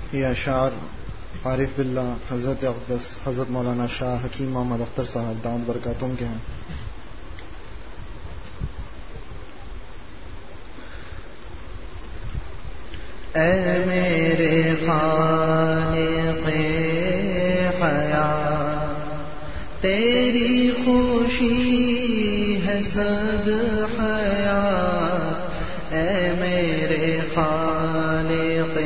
یہ اشعار عارف باللہ حضرت اقدس حضرت مولانا شاہ حکیم محمد اختر صاحب دامت برکاتہم کے ہیں. اے میرے خالق حیات تیری خوشی ہے صد حیات. اے میرے خالق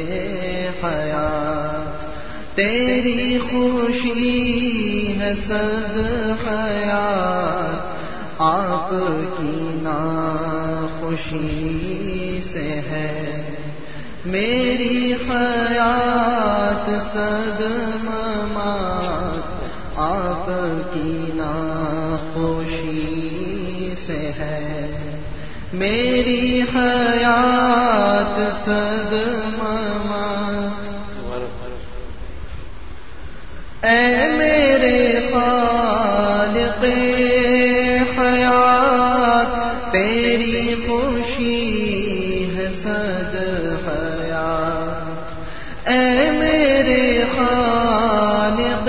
حیات تیری خوشی ہے صد حیات. آپ کی ناخوشی سے ہے میری حیات صد ممات. آپ کی ناخوشی سے ہے میری حیات صد ممات. اے میرے خالق حیات تیری خوشی ہے صد حیات. اے میرے خالق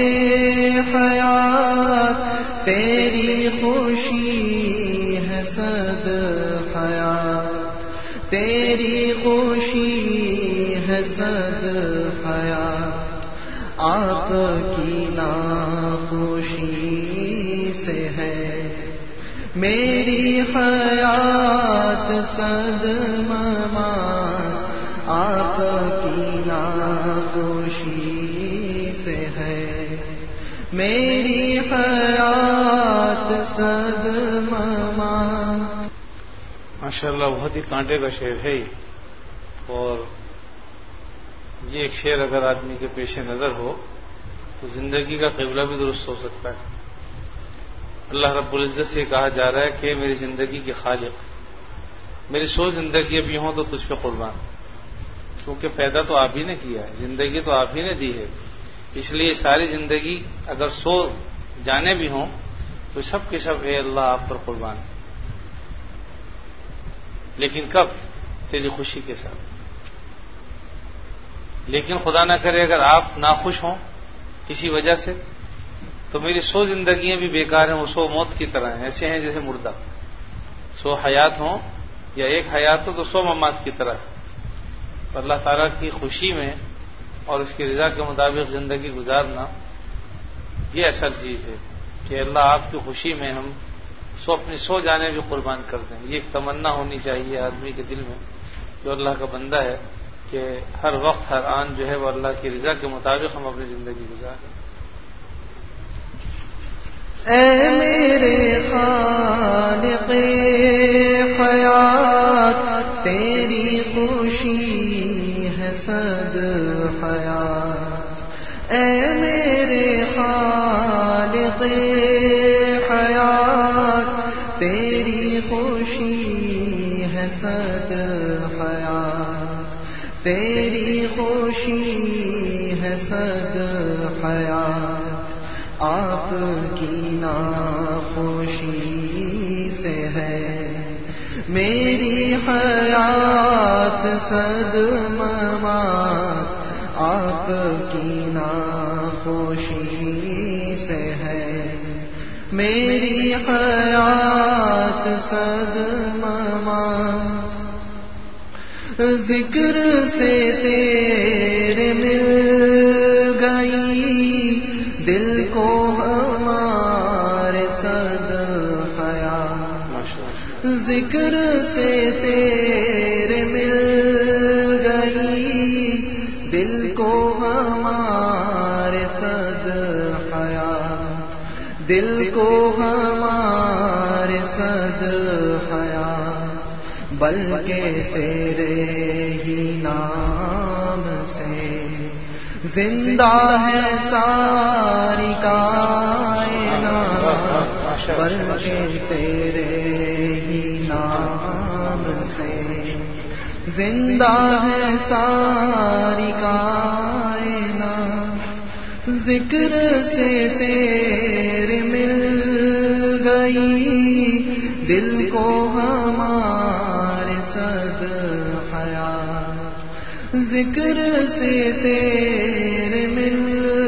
حیات تیری خوشی ہے صد حیات. تیری خوشی ہے صد حیات. آپ کی ناخوشی سے ہے میری حیات صد ممات. آپ کی ناخوشی سے ہے میری حیات صد ممات. ماشاءاللہ بہت ہی کانٹے کا شعر ہے اور یہ ایک شعر اگر آدمی کے پیش نظر ہو تو زندگی کا قبلہ بھی درست ہو سکتا ہے. اللہ رب العزت سے کہا جا رہا ہے کہ میری زندگی کے خالق میری 100 زندگی اب یوں ہو تو تجھ پہ قربان. کیونکہ پیدا تو آپ ہی نے کیا ہے, زندگی تو آپ ہی نے دی ہے, اس لیے ساری زندگی اگر 100 جانے بھی ہوں تو سب کے سب اے اللہ آپ پر قربان. لیکن کب؟ تیری خوشی کے ساتھ. لیکن خدا نہ کرے اگر آپ ناخوش ہوں کسی وجہ سے تو میری 100 زندگیاں بھی بیکار ہیں, وہ 100 موت کی طرح ہیں, ایسے ہیں جیسے مردہ. 100 حیات ہوں یا ایک حیات ہو تو 100 ممات کی طرح. اللہ تعالیٰ کی خوشی میں اور اس کی رضا کے مطابق زندگی گزارنا یہ اصل چیز ہے کہ اللہ آپ کی خوشی میں ہم اپنی 100 جانیں بھی قربان کر دیں. یہ ایک تمنا ہونی چاہیے آدمی کے دل میں جو اللہ کا بندہ ہے کہ ہر وقت ہر آن جو ہے وہ اللہ کی رضا کے مطابق ہم اپنی زندگی گزاریں. اے میرے خالق حیات تیری خوشی ہے صد حیات. اے میرے خالق حیات تیری خوشی ہے صد حیات. تیری خوشی ہے صد حیات. آپ کی ناخوشی سے ہے میری حیات صد ممات. آپ کی ناخوشی سے ہے میری حیات صد ممات. ذکر سے تیرے مل گئی دل کو ہمارے صد حیات. ذکر سے تیرے مل گئی دل کو ہمارے صد حیات. دل کو ہمارے صد حیات. بلکہ تیرے ہی نام سے زندہ ہے ساری کائنات. بلکہ تیرے ہی نام سے زندہ ہے ساری کائنات. ذکر سے تیرے مل گئی دل کو ہمارے صد حیات. ذکر سے تیرے مل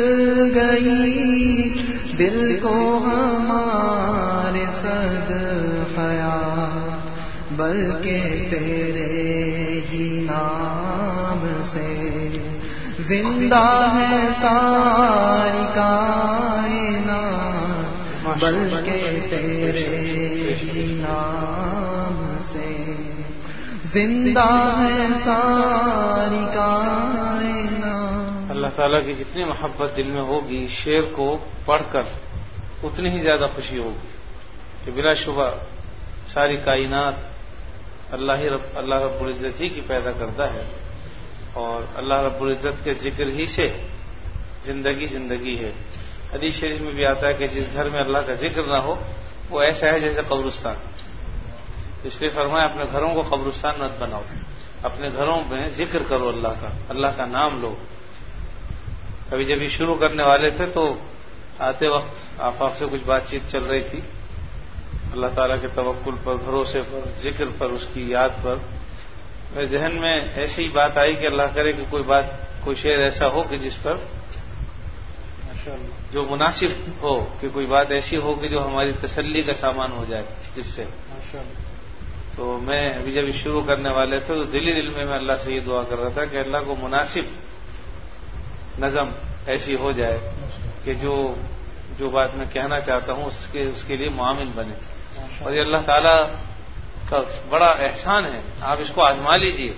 گئی دل کو ہمارے صد حیات، بلکہ تیرے ہی نام سے زندہ ہے ساری کائنات، بلکہ تیرے ہی نام سے زندہ ہے ساری کائنات۔ اللہ تعالیٰ کی جتنی محبت دل میں ہوگی، شعر کو پڑھ کر اتنی ہی زیادہ خوشی ہوگی کہ بلا شبہ ساری کائنات اللہ رب العزت ہی کی پیدا کرتا ہے، اور اللہ رب العزت کے ذکر ہی سے زندگی ہے۔ حدیث شریف میں بھی آتا ہے کہ جس گھر میں اللہ کا ذکر نہ ہو وہ ایسا ہے جیسے قبرستان۔ اس لیے فرمایا اپنے گھروں کو قبرستان مت بناؤ، اپنے گھروں میں ذکر کرو اللہ کا نام لو۔ کبھی جب یہ شروع کرنے والے تھے تو آتے وقت آپ سے کچھ بات چیت چل رہی تھی اللہ تعالیٰ کے توکل پر، بھروسے پر، ذکر پر، اس کی یاد پر۔ میرے ذہن میں ایسی ہی بات آئی کہ اللہ کرے کہ کوئی شعر ایسا ہو کہ جس پر جو مناسب ہو، کہ کوئی بات ایسی ہو کہ جو ہماری تسلی کا سامان ہو جائے جس سے۔ تو میں ابھی جب شروع کرنے والے تھے تو دل میں اللہ سے یہ دعا کر رہا تھا کہ اللہ کو مناسب نظم ایسی ہو جائے کہ جو بات میں کہنا چاہتا ہوں اس کے لیے معامل بنے۔ اور یہ اللہ تعالیٰ کا بڑا احسان ہے، آپ اس کو آزما لیجئے۔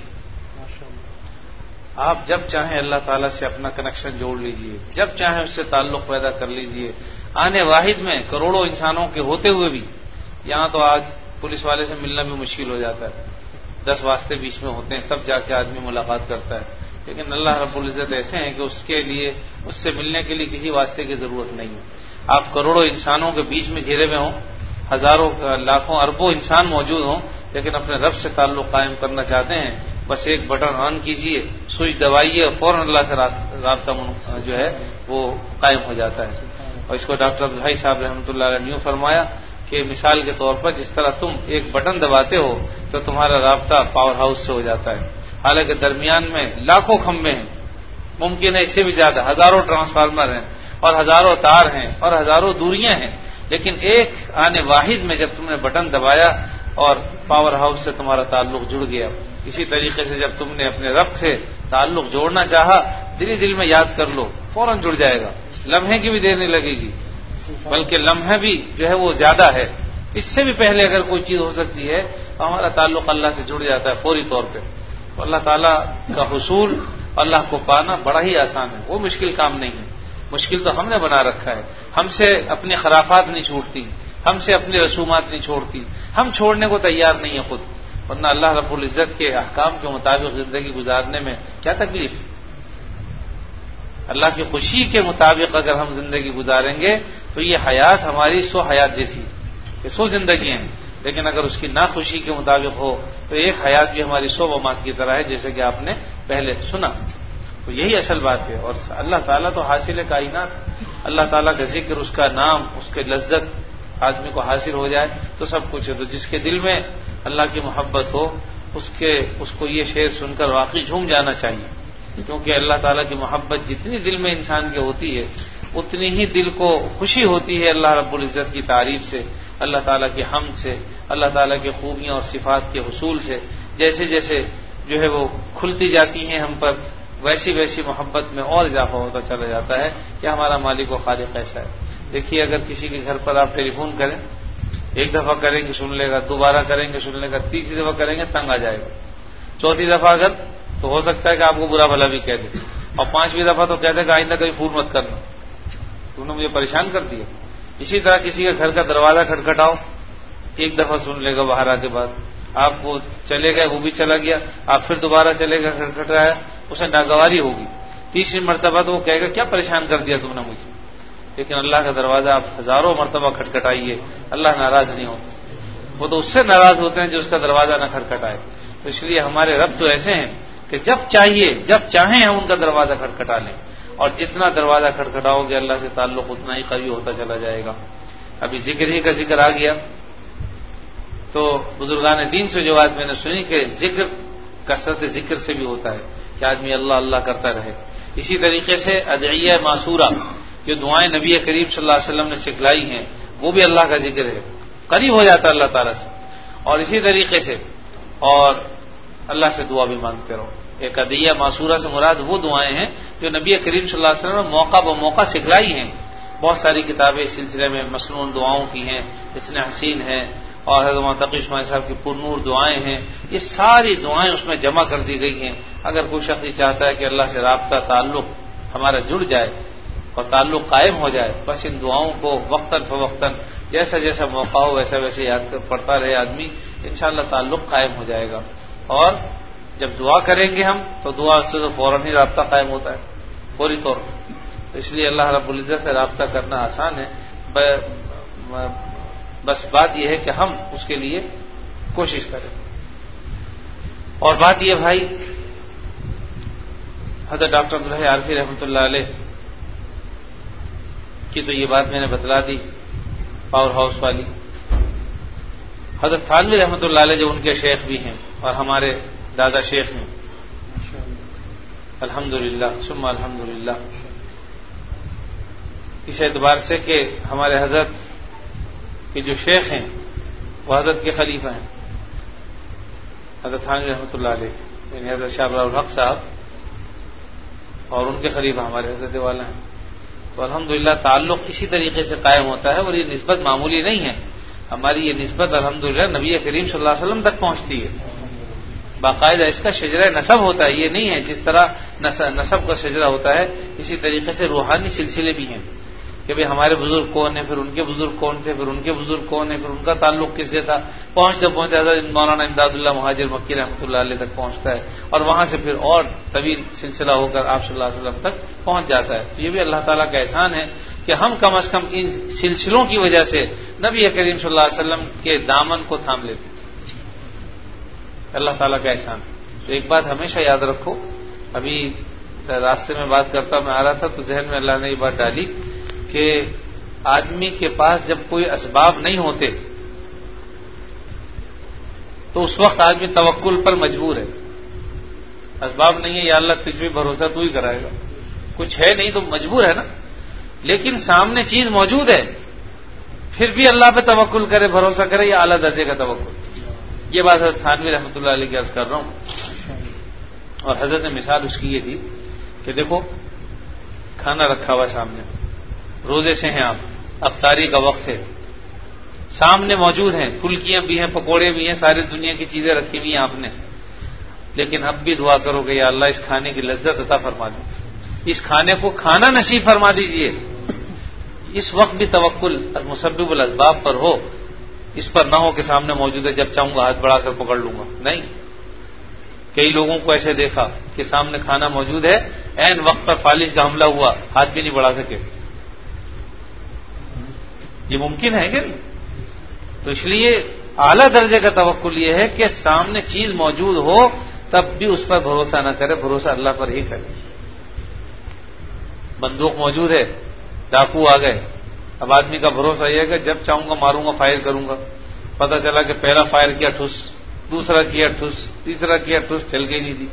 آپ جب چاہیں اللہ تعالیٰ سے اپنا کنیکشن جوڑ لیجئے، جب چاہیں اس سے تعلق پیدا کر لیجئے۔ آنے واحد میں کروڑوں انسانوں کے ہوتے ہوئے بھی یہاں تو آج پولیس والے سے ملنا بھی مشکل ہو جاتا ہے، 10 واسطے بیچ میں ہوتے ہیں تب جا کے آدمی ملاقات کرتا ہے، لیکن اللہ رب العزت ایسے ہیں کہ اس سے ملنے کے لیے کسی واسطے کی ضرورت نہیں ہے۔ آپ کروڑوں انسانوں کے بیچ میں گھرے ہوئے ہوں، ہزاروں لاکھوں اربوں انسان موجود ہوں، لیکن اپنے رب سے تعلق قائم کرنا چاہتے ہیں، بس ایک بٹن آن کیجئے، سوئچ دبائیے اور فوراً اللہ سے رابطہ جو ہے وہ قائم ہو جاتا ہے۔ اور اس کو ڈاکٹر عبدالحی صاحب رحمۃ اللہ علیہ نے فرمایا کہ مثال کے طور پر جس طرح تم ایک بٹن دباتے ہو تو تمہارا رابطہ پاور ہاؤس سے ہو جاتا ہے، حالانکہ درمیان میں لاکھوں کھمبے ہیں، ممکن ہے اس سے بھی زیادہ، ہزاروں ٹرانسفارمر ہیں اور ہزاروں تار ہیں اور ہزاروں دوریاں ہیں، لیکن ایک آنے واحد میں جب تم نے بٹن دبایا اور پاور ہاؤس سے تمہارا تعلق جڑ گیا۔ اسی طریقے سے جب تم نے اپنے رب سے تعلق جوڑنا چاہا، دل میں یاد کر لو، فوراً جڑ جائے گا، لمحے کی بھی دیر نہیں لگے گی، بلکہ لمحہ بھی جو ہے وہ زیادہ ہے، اس سے بھی پہلے اگر کوئی چیز ہو سکتی ہے تو ہمارا تعلق اللہ سے جڑ جاتا ہے فوری طور پہ۔ تو اللہ تعالیٰ کا حصول، اللہ کو پانا بڑا ہی آسان ہے، وہ مشکل کام نہیں ہے، مشکل تو ہم نے بنا رکھا ہے۔ ہم سے اپنی خرافات نہیں چھوٹتی، ہم سے اپنی رسومات نہیں چھوڑتی، ہم چھوڑنے کو تیار نہیں ہیں خود، ورنہ اللہ رب العزت کے احکام کے مطابق زندگی گزارنے میں کیا تکلیف؟ اللہ کی خوشی کے مطابق اگر ہم زندگی گزاریں گے تو یہ حیات ہماری 100 حیات جیسی، یہ 100 زندگیاں ہیں، لیکن اگر اس کی ناخوشی کے مطابق ہو تو ایک حیات بھی ہماری 100 ممات کی طرح ہے، جیسے کہ آپ نے پہلے سنا۔ تو یہی اصل بات ہے، اور اللہ تعالیٰ تو حاصل کائنات، اللہ تعالیٰ کا ذکر، اس کا نام، اس کے لذت آدمی کو حاصل ہو جائے تو سب کچھ ہے۔ تو جس کے دل میں اللہ کی محبت ہو اس کو یہ شعر سن کر واقعی جھوم جانا چاہیے، کیونکہ اللہ تعالیٰ کی محبت جتنی دل میں انسان کے ہوتی ہے اتنی ہی دل کو خوشی ہوتی ہے اللہ رب العزت کی تعریف سے، اللہ تعالیٰ کی حمد سے، اللہ تعالیٰ کی خوبیاں اور صفات کے حصول سے۔ جیسے جیسے جو ہے وہ کھلتی جاتی ہیں ہم پر، ویسی ویسی محبت میں اور اضافہ ہوتا چلا جاتا ہے کہ ہمارا مالک و خالق ایسا ہے۔ دیکھیے اگر کسی کے گھر پر آپ ٹیلی فون کریں، ایک دفعہ کریں گے سن لے گا، دوبارہ کریں گے سن لے گا، تیسری دفعہ کریں گے تنگ آ جائے گا، چوتھی دفعہ اگر تو ہو سکتا ہے کہ آپ کو برا بھلا بھی کہہ دے، اور 5ویں دفعہ تو کہہ دے کہ آئندہ کبھی فون مت کرنا، تم نے مجھے پریشان کر دیا۔ اسی طرح کسی کے گھر کا دروازہ کھٹکھٹاؤ، ایک دفعہ سن لے گا، باہر آنے کے بعد آپ وہ چلے گئے، وہ بھی چلا گیا، آپ پھر دوبارہ چلے گئے، کھٹکھٹایا، اسے ناگواری ہوگی، تیسری مرتبہ تو وہ کہے گا کیا پریشان کر دیا تم نے مجھے۔ لیکن اللہ کا دروازہ آپ ہزاروں مرتبہ کھٹکھٹائیے، اللہ ناراض نہیں ہوتا، وہ تو اس سے ناراض ہوتے ہیں جو اس کا دروازہ نہ کھٹکھٹائے۔ تو اس لیے ہمارے رب تو ایسے ہیں کہ جب چاہیں ہم ان کا دروازہ کھٹکھٹا لیں، اور جتنا دروازہ کھٹکھٹاؤ گے اللہ سے تعلق اتنا ہی قوی ہوتا چلا جائے گا۔ ابھی ذکر ہی کا ذکر آ گیا تو بزرگان دین سے جو بات میں نے سنی کہ ذکر کثرت ذکر سے بھی ہوتا ہے، کہ آدمی اللہ اللہ کرتا رہے. اسی طریقے سے ادعیہ معصورہ، جو دعائیں نبی کریم صلی اللہ علیہ وسلم نے سکھلائی ہیں، وہ بھی اللہ کا ذکر ہے، قریب ہو جاتا ہے اللہ تعالیٰ سے. اور اسی طریقے سے اور اللہ سے دعا بھی مانگتے رہو. ایک ادعیہ معصورہ سے مراد وہ دعائیں ہیں جو نبی کریم صلی اللہ علیہ وسلم نے موقع بموقع سکھلائی ہیں. بہت ساری کتابیں اس سلسلے میں مسنون دعاؤں کی ہیں، حسن حسین ہے، اور حضرت متقی اسماعیل صاحب کی پرنور دعائیں ہیں. یہ ساری دعائیں اس میں جمع کر دی گئی ہیں. اگر کوئی شخص چاہتا ہے کہ اللہ سے رابطہ تعلق ہمارا جڑ جائے اور تعلق قائم ہو جائے، بس ان دعاؤں کو وقتاً فوقتاً جیسا جیسا موقع ہو ویسا ویسے یاد پڑتا رہے آدمی، انشاءاللہ تعلق قائم ہو جائے گا. اور جب دعا کریں گے ہم تو دعا سے تو فوراً ہی رابطہ قائم ہوتا ہے، فوری طور پر. اس لیے اللہ رب العزت سے رابطہ کرنا آسان ہے، بس بات یہ ہے کہ ہم اس کے لیے کوشش کریں. اور بات یہ بھائی، حضرت ڈاکٹر عبدالحی عارفی رحمۃ اللہ علیہ کی تو یہ بات میں نے بتلا دی، پاور ہاؤس والی. حضرت تھانوی رحمۃ اللہ علیہ جو ان کے شیخ بھی ہیں اور ہمارے دادا شیخ ہیں، الحمدللہ ثم الحمدللہ، اس اعتبار سے کہ ہمارے حضرت کے جو شیخ ہیں وہ حضرت کے خلیفہ ہیں، حضرت تھانوی رحمۃ اللہ علیہ، یعنی حضرت شاہ ابراہیم الحق صاحب، اور ان کے خلیفہ ہمارے حضرت والا ہیں. تو الحمدللہ تعلق اسی طریقے سے قائم ہوتا ہے. اور یہ نسبت معمولی نہیں ہے، ہماری یہ نسبت الحمدللہ نبی کریم صلی اللہ علیہ وسلم تک پہنچتی ہے. باقاعدہ اس کا شجرہ نسب ہوتا ہے. یہ نہیں ہے جس طرح نسب کا شجرہ ہوتا ہے، اسی طریقے سے روحانی سلسلے بھی ہیں کہ بھئی ہمارے بزرگ کون ہیں، پھر ان کے بزرگ کون تھے، پھر ان کے بزرگ کون ہیں، پھر ان کا تعلق کس سے تھا. پہنچتے مولانا امداد اللہ مہاجر مکی رحمۃ اللہ علیہ تک پہنچتا ہے، اور وہاں سے پھر اور طویل سلسلہ ہو کر آپ صلی اللہ علیہ وسلم تک پہنچ جاتا ہے. تو یہ بھی اللہ تعالیٰ کا احسان ہے کہ ہم کم از کم ان سلسلوں کی وجہ سے نبی کریم صلی اللہ علیہ وسلم کے دامن کو تھام لیتے ہیں. اللہ تعالیٰ کا احسان. تو ایک بات ہمیشہ یاد رکھو، ابھی راستے میں بات کرتا میں آ رہا تھا تو ذہن میں اللہ نے یہ بات ڈالی کہ آدمی کے پاس جب کوئی اسباب نہیں ہوتے تو اس وقت آدمی توکل پر مجبور ہے. اسباب نہیں ہے، یا اللہ تجھ پہ بھروسہ تو ہی کرائے گا. کچھ ہے نہیں تو مجبور ہے نا. لیکن سامنے چیز موجود ہے پھر بھی اللہ پہ توکل کرے، بھروسہ کرے، یہ اعلیٰ درجے کا توکل. یہ بات حضرت تھانوی رحمۃ اللہ علیہ کی عرض کر رہا ہوں. اور حضرت نے مثال اس کی یہ دی کہ دیکھو کھانا رکھا ہوا سامنے، روزے سے ہیں آپ، افطاری کا وقت ہے، سامنے موجود ہیں، پھلکیاں بھی ہیں، پکوڑے بھی ہیں، ساری دنیا کی چیزیں رکھی ہوئی ہیں آپ نے. لیکن اب بھی دعا کرو کہ یا اللہ اس کھانے کی لذت عطا فرما دیجیے، اس کھانے کو کھانا نصیب فرما دیجیے. اس وقت بھی توکل مسبب الاسباب پر ہو، اس پر نہ ہو کہ سامنے موجود ہے، جب چاہوں گا ہاتھ بڑھا کر پکڑ لوں گا. نہیں، کئی لوگوں کو ایسے دیکھا کہ سامنے کھانا موجود ہے، عین وقت پر فالج کا حملہ ہوا، ہاتھ بھی نہیں بڑھا سکے. یہ ممکن ہے کہ نہیں؟ تو اس لیے اعلیٰ درجے کا توکل یہ ہے کہ سامنے چیز موجود ہو تب بھی اس پر بھروسہ نہ کرے، بھروسہ اللہ پر ہی کرے. بندوق موجود ہے، ڈاکو آ گئے، اب آدمی کا بھروسہ یہ ہے کہ جب چاہوں گا ماروں گا، فائر کروں گا. پتہ چلا کہ پہلا فائر کیا ٹھس، دوسرا کیا ٹھس، تیسرا کیا ٹھس، چل گئی نہیں تھی.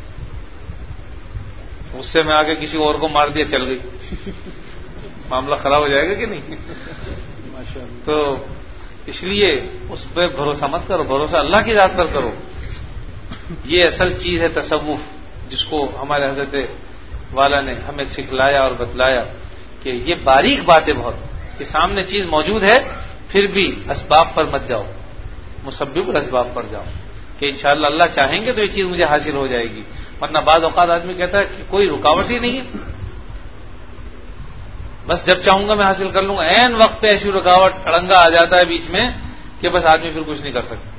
غصے میں آگے کسی اور کو مار دیا، چل گئی. معاملہ خراب ہو جائے گا کہ نہیں؟ تو اس لیے اس پہ بھروسہ مت کرو، بھروسہ اللہ کی ذات پر کرو. یہ اصل چیز ہے تصوف، جس کو ہمارے حضرت والا نے ہمیں سکھلایا اور بتلایا کہ یہ باریک بات ہے بہت، کہ سامنے چیز موجود ہے پھر بھی اسباب پر مت جاؤ، مسبب الاسباب پر جاؤ کہ انشاءاللہ اللہ چاہیں گے تو یہ چیز مجھے حاصل ہو جائے گی. ورنہ بعض اوقات آدمی کہتا ہے کہ کوئی رکاوٹ ہی نہیں ہے، بس جب چاہوں گا میں حاصل کر لوں گا. عین وقت پہ ایسی رکاوٹ اڑنگا آ جاتا ہے بیچ میں کہ بس آدمی پھر کچھ نہیں کر سکتا.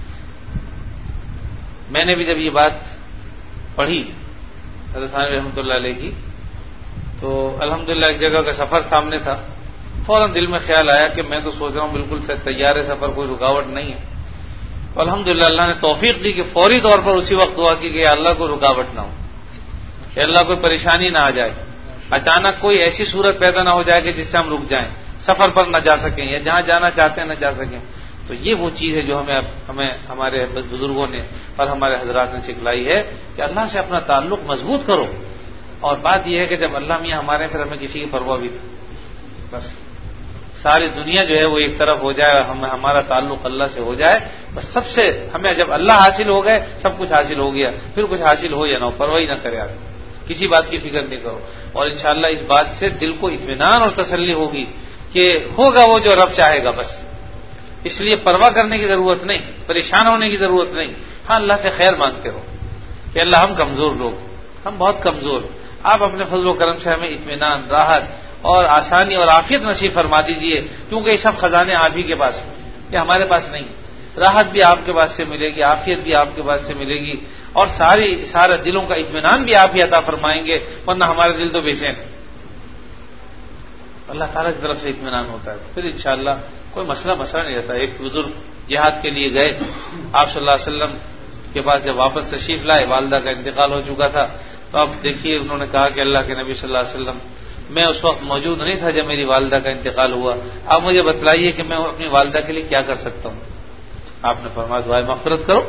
میں نے بھی جب یہ بات پڑھی حضرت ثانوی رحمۃ اللہ علیہ کی تو الحمدللہ ایک جگہ کا سفر سامنے تھا. فوراً دل میں خیال آیا کہ میں تو سوچ رہا ہوں بالکل تیار ہے سفر، کوئی رکاوٹ نہیں ہے. تو الحمدللہ اللہ نے توفیق دی کہ فوری طور پر اسی وقت دعا کی کہ اللہ کو رکاوٹ نہ ہو، کہ اللہ کوئی پریشانی نہ آ جائے، اچانک کوئی ایسی صورت پیدا نہ ہو جائے کہ جس سے ہم رک جائیں، سفر پر نہ جا سکیں یا جہاں جانا چاہتے ہیں نہ جا سکیں. تو یہ وہ چیز ہے جو ہمیں ہمارے بزرگوں نے اور ہمارے حضرات نے سکھلائی ہے کہ اللہ سے اپنا تعلق مضبوط کرو. اور بات یہ ہے کہ جب اللہ میاں ہمارے پھر ہمیں کسی کی پرواہ بھی نہیں. بس ساری دنیا جو ہے وہ ایک طرف ہو جائے اور ہمارا تعلق اللہ سے ہو جائے. بس سب سے ہمیں جب اللہ حاصل ہو گئے سب کچھ حاصل ہو گیا. پھر کچھ حاصل ہو یا نہ ہو پرواہ نہ کرے آدمی, کسی بات کی فکر نہیں کرو. اور انشاءاللہ اس بات سے دل کو اطمینان اور تسلی ہوگی کہ ہوگا وہ جو رب چاہے گا. بس اس لیے پرواہ کرنے کی ضرورت نہیں, پریشان ہونے کی ضرورت نہیں. ہاں اللہ سے خیر مانگتے رہو کہ اللہ ہم کمزور لوگ, ہم بہت کمزور, آپ اپنے فضل و کرم سے ہمیں اطمینان, راحت اور آسانی اور عافیت نصیب فرما دیجیے, کیونکہ یہ سب خزانے آپ ہی کے پاس ہیں, یہ ہمارے پاس نہیں. راحت بھی آپ کے پاس سے ملے گی, عافیت بھی آپ کے پاس سے ملے گی, اور سارے دلوں کا اطمینان بھی آپ ہی عطا فرمائیں گے, ورنہ ہمارے دل تو بے چین ہیں. اللہ تعالیٰ کی طرف سے اطمینان ہوتا ہے, پھر انشاءاللہ کوئی مسئلہ نہیں رہتا. ایک بزرگ جہاد کے لیے گئے, آپ صلی اللہ علیہ وسلم کے پاس جب واپس تشریف لائے, والدہ کا انتقال ہو چکا تھا. تو اب دیکھیے انہوں نے کہا کہ اللہ کے نبی صلی اللہ علیہ وسلم میں اس وقت موجود نہیں تھا جب میری والدہ کا انتقال ہوا, آپ مجھے بتلائیے کہ میں اپنی والدہ کے لیے کیا کر سکتا ہوں. آپ نے فرمایا دعائے مغفرت کرو.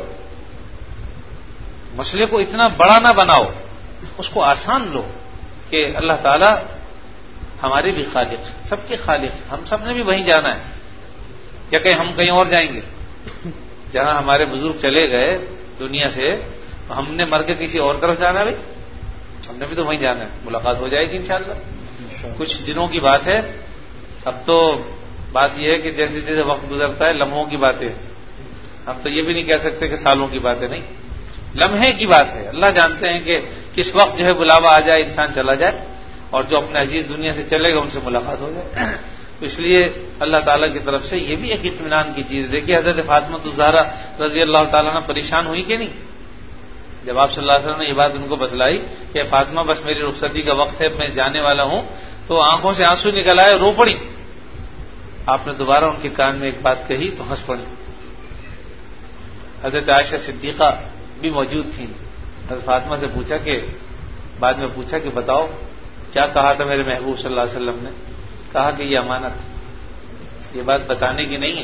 مسئلے کو اتنا بڑا نہ بناؤ, اس کو آسان لو کہ اللہ تعالیٰ ہمارے بھی خالق, سب کے خالق, ہم سب نے بھی وہیں جانا ہے, یا کہیں ہم کہیں اور جائیں گے. جہاں ہمارے بزرگ چلے گئے دنیا سے, ہم نے مر کے کسی اور طرف جانا ہے, ہم نے بھی تو وہیں جانا ہے. ملاقات ہو جائے گی انشاءاللہ. کچھ دنوں کی بات ہے. اب تو بات یہ ہے کہ جیسے جیسے وقت گزرتا ہے لمحوں کی باتیں, اب تو یہ بھی نہیں کہہ سکتے کہ سالوں کی باتیں, نہیں, لمحے کی بات ہے. اللہ جانتے ہیں کہ کس وقت جو ہے بلاوا آ جائے, انسان چلا جائے, اور جو اپنے عزیز دنیا سے چلے گا ان سے ملاقات ہو جائے. تو اس لیے اللہ تعالیٰ کی طرف سے یہ بھی ایک اطمینان کی چیز ہے. دیکھیے حضرت فاطمہ الزہرا رضی اللہ تعالیٰ عنہ پریشان ہوئی کہ نہیں جب آپ صلی اللہ علیہ وسلم نے یہ بات ان کو بتلائی کہ فاطمہ بس میری رخصتی کا وقت ہے, میں جانے والا ہوں, تو آنکھوں سے آنسو نکل آئے, رو پڑی. آپ نے دوبارہ ان کے کان میں ایک بات کہی تو ہنس پڑی. حضرت عائشہ صدیقہ بھی موجود تھیں. حضرت فاطمہ سے پوچھا کہ بعد میں پوچھا کہ بتاؤ کیا کہا تھا میرے محبوب صلی اللہ علیہ وسلم نے. کہا کہ یہ امانت, یہ بات بتانے کی نہیں ہے.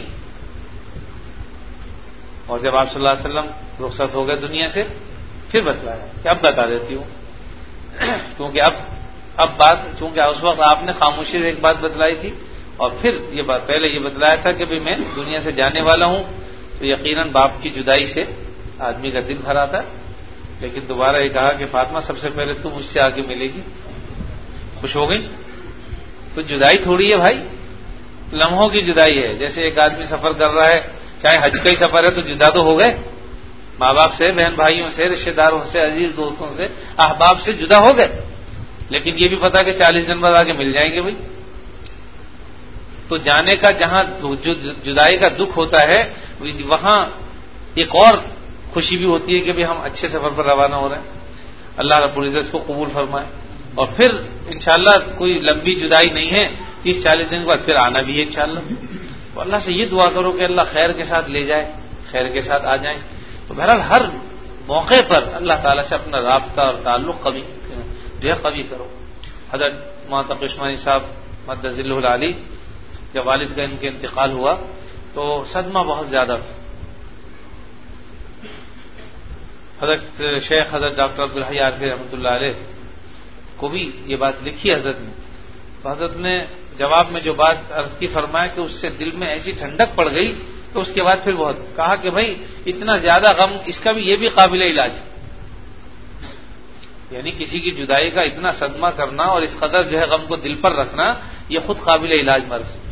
اور جب آپ صلی اللہ علیہ وسلم رخصت ہو گئے دنیا سے پھر بتلایا کہ اب بتا دیتی ہوں, کیونکہ اب بات, چونکہ اس وقت آپ نے خاموشی سے ایک بات بتلائی تھی, اور پھر یہ بات پہلے یہ بتلایا تھا کہ بھی میں دنیا سے جانے والا ہوں, تو یقیناً باپ کی جدائی سے آدمی کا دل بھر آتا ہے. لیکن دوبارہ یہ کہا کہ فاطمہ سب سے پہلے تو مجھ سے آگے ملے گی. خوش ہو گئی. تو جدائی تھوڑی ہے بھائی, لمحوں کی جدائی ہے. جیسے ایک آدمی سفر کر رہا ہے, چاہے حج کا ہی سفر ہے, تو جدا تو ہو گئے, ماں باپ سے, بہن بھائیوں سے, رشتے داروں سے, عزیز دوستوں سے, احباب سے جدا ہو گئے. لیکن یہ بھی پتا کہ 40 دن بعد آگے مل جائیں گے بھائی. تو جانے کا جہاں جدائی کا دکھ ہوتا ہے وہاں ایک اور خوشی بھی ہوتی ہے کہ بھی ہم اچھے سفر پر روانہ ہو رہے ہیں. اللہ رب العزت اس کو قبول فرمائے. اور پھر انشاءاللہ کوئی لمبی جدائی نہیں ہے, 30-40 دن کے بعد پھر آنا بھی ہے انشاءاللہ. تو اللہ سے یہ دعا کرو کہ اللہ خیر کے ساتھ لے جائے, خیر کے ساتھ آ جائیں. تو بہرحال ہر موقع پر اللہ تعالیٰ سے اپنا رابطہ اور تعلق قوی کرو. حضرت مولانا تقی عثمانی صاحب مد ذلہ العالی جب والد کا ان کے انتقال ہوا تو صدمہ بہت زیادہ تھا. حضرت شیخ حضرت ڈاکٹر عبدالحی عارفی رحمۃ اللہ علیہ کو بھی یہ بات لکھی حضرت نے. تو حضرت نے جواب میں جو بات عرض کی فرمایا کہ اس سے دل میں ایسی ٹھنڈک پڑ گئی تو اس کے بعد پھر بہت کہا کہ بھائی اتنا زیادہ غم, اس کا بھی یہ بھی قابل علاج ہے. یعنی کسی کی جدائی کا اتنا صدمہ کرنا اور اس قدر جو ہے غم کو دل پر رکھنا, یہ خود قابل علاج مرض ہے.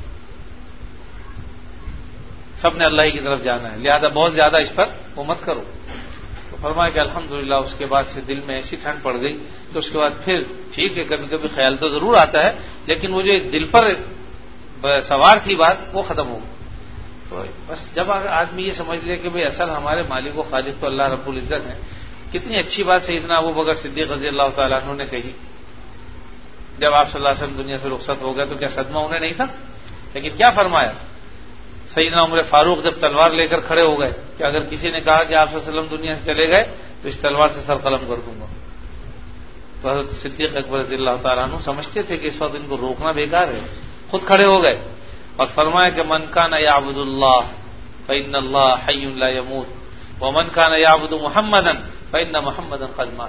سب نے اللہ کی طرف جانا ہے, لہذا بہت زیادہ اس پر وہ مت کرو. تو فرمایا کہ الحمدللہ اس کے بعد سے دل میں ایسی ٹھنڈ پڑ گئی کہ اس کے بعد پھر ٹھیک ہے کبھی کبھی خیال تو ضرور آتا ہے, لیکن وہ جو دل پر سوار تھی بات وہ ختم ہو گئی. تو بس جب آدمی یہ سمجھ لے کہ بھئی اصل ہمارے مالک و خالق تو اللہ رب العزت ہے. کتنی اچھی بات سیدنا ابو بکر صدیق رضی اللہ تعالیٰ عنہ نے کہی جب آپ صلی اللہ علیہ وسلم دنیا سے رخصت ہو گئے تو کیا صدمہ انہیں نہیں تھا؟ لیکن کیا فرمایا سیدنا عمر فاروق جب تلوار لے کر کھڑے ہو گئے کہ اگر کسی نے کہا کہ آپ صلی اللہ علیہ وسلم دنیا سے چلے گئے تو اس تلوار سے سر قلم کر دوں گا. تو حضرت صدیق اکبر رضی اللہ تعالیٰ عنہ سمجھتے تھے کہ اس وقت ان کو روکنا بیکار ہے, خود کھڑے ہو گئے اور فرمایا کہ من کان یعبد اللہ فإن الله حي لا يموت ومن كان يعبد محمدا فإن محمدا قد مات.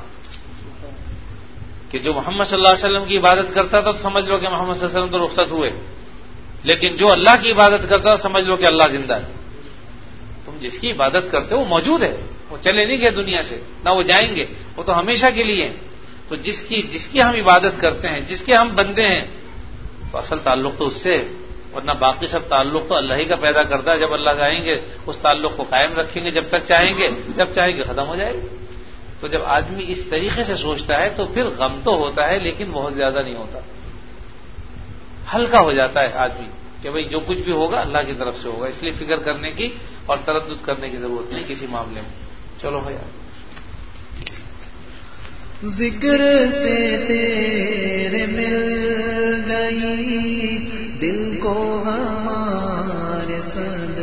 کہ جو محمد صلی اللہ علیہ وسلم کی عبادت کرتا تھا تو سمجھ لو کہ محمد صلی اللہ علیہ وسلم تو رخصت ہوئے، لیکن جو اللہ کی عبادت کرتا تھا سمجھ لو کہ اللہ زندہ ہے. تم جس کی عبادت کرتے ہو وہ موجود ہے، وہ چلے نہیں گئے دنیا سے، نہ وہ جائیں گے، وہ تو ہمیشہ کے لیے ہیں. تو جس کی ہم عبادت کرتے ہیں، جس کے ہم بندے ہیں، تو اصل تعلق تو اس سے ہے، ورنہ باقی سب تعلق تو اللہ ہی کا پیدا کرتا ہے. جب اللہ چاہیں گے اس تعلق کو قائم رکھیں گے، جب تک چاہیں گے، جب چاہیں گے ختم ہو جائے گا. تو جب آدمی اس طریقے سے سوچتا ہے تو پھر غم تو ہوتا ہے لیکن بہت زیادہ نہیں ہوتا، ہلکا ہو جاتا ہے آدمی کہ بھئی جو کچھ بھی ہوگا اللہ کی طرف سے ہوگا. اس لیے فکر کرنے کی اور تردد کرنے کی ضرورت نہیں کسی معاملے میں. چلو بھائی ذکر سے تیرے مل گئی دل کو ہمارے صد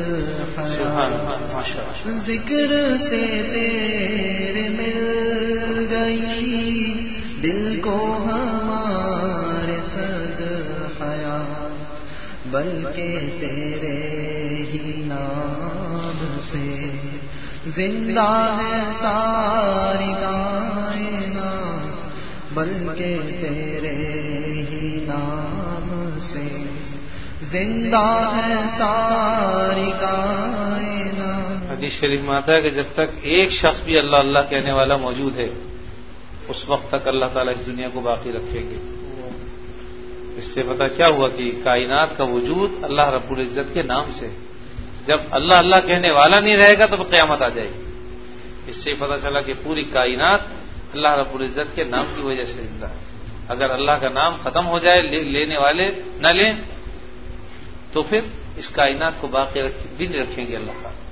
حیات، ذکر سے تیرے مل گئی دل کو ہمارے صد حیات، بلکہ تیرے ہی نام سے زندہ ہے ساری کائنات، بلکہ تیرے ہی نام سے زندہ ہے ساری کائنات. حدیث شریف میں آتا ہے کہ جب تک ایک شخص بھی اللہ اللہ کہنے والا موجود ہے اس وقت تک اللہ تعالیٰ اس دنیا کو باقی رکھیں گے. اس سے پتہ کیا ہوا کہ کائنات کا وجود اللہ رب العزت کے نام سے. جب اللہ اللہ کہنے والا نہیں رہے گا تو قیامت آ جائے گی. اس سے پتہ چلا کہ پوری کائنات اللہ رب العزت کے نام کی وجہ سے زندہ ہے. اگر اللہ کا نام ختم ہو جائے، لینے والے نہ لیں، تو پھر اس کائنات کو باقی بھی نہیں رکھیں گے اللہ تعالیٰ.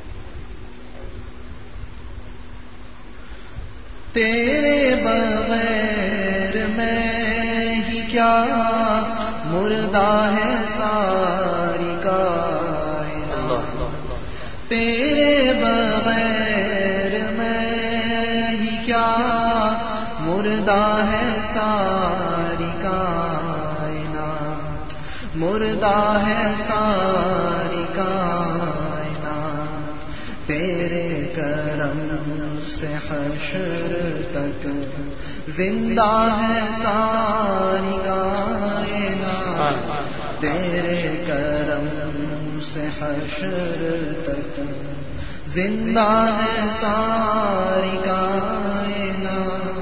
تیرے بغیر میں ہی کیا مردہ ہے ساری کائنات، تیرے بغیر میں ہی کیا مردہ ہے ساری کائنات، مردہ ہے ساری کائنات. تیرے کرم سے حشر تک زندہ ہے ساری کائنات، تیرے کرم سے حشر تک زندہ ہے ساری کائنات.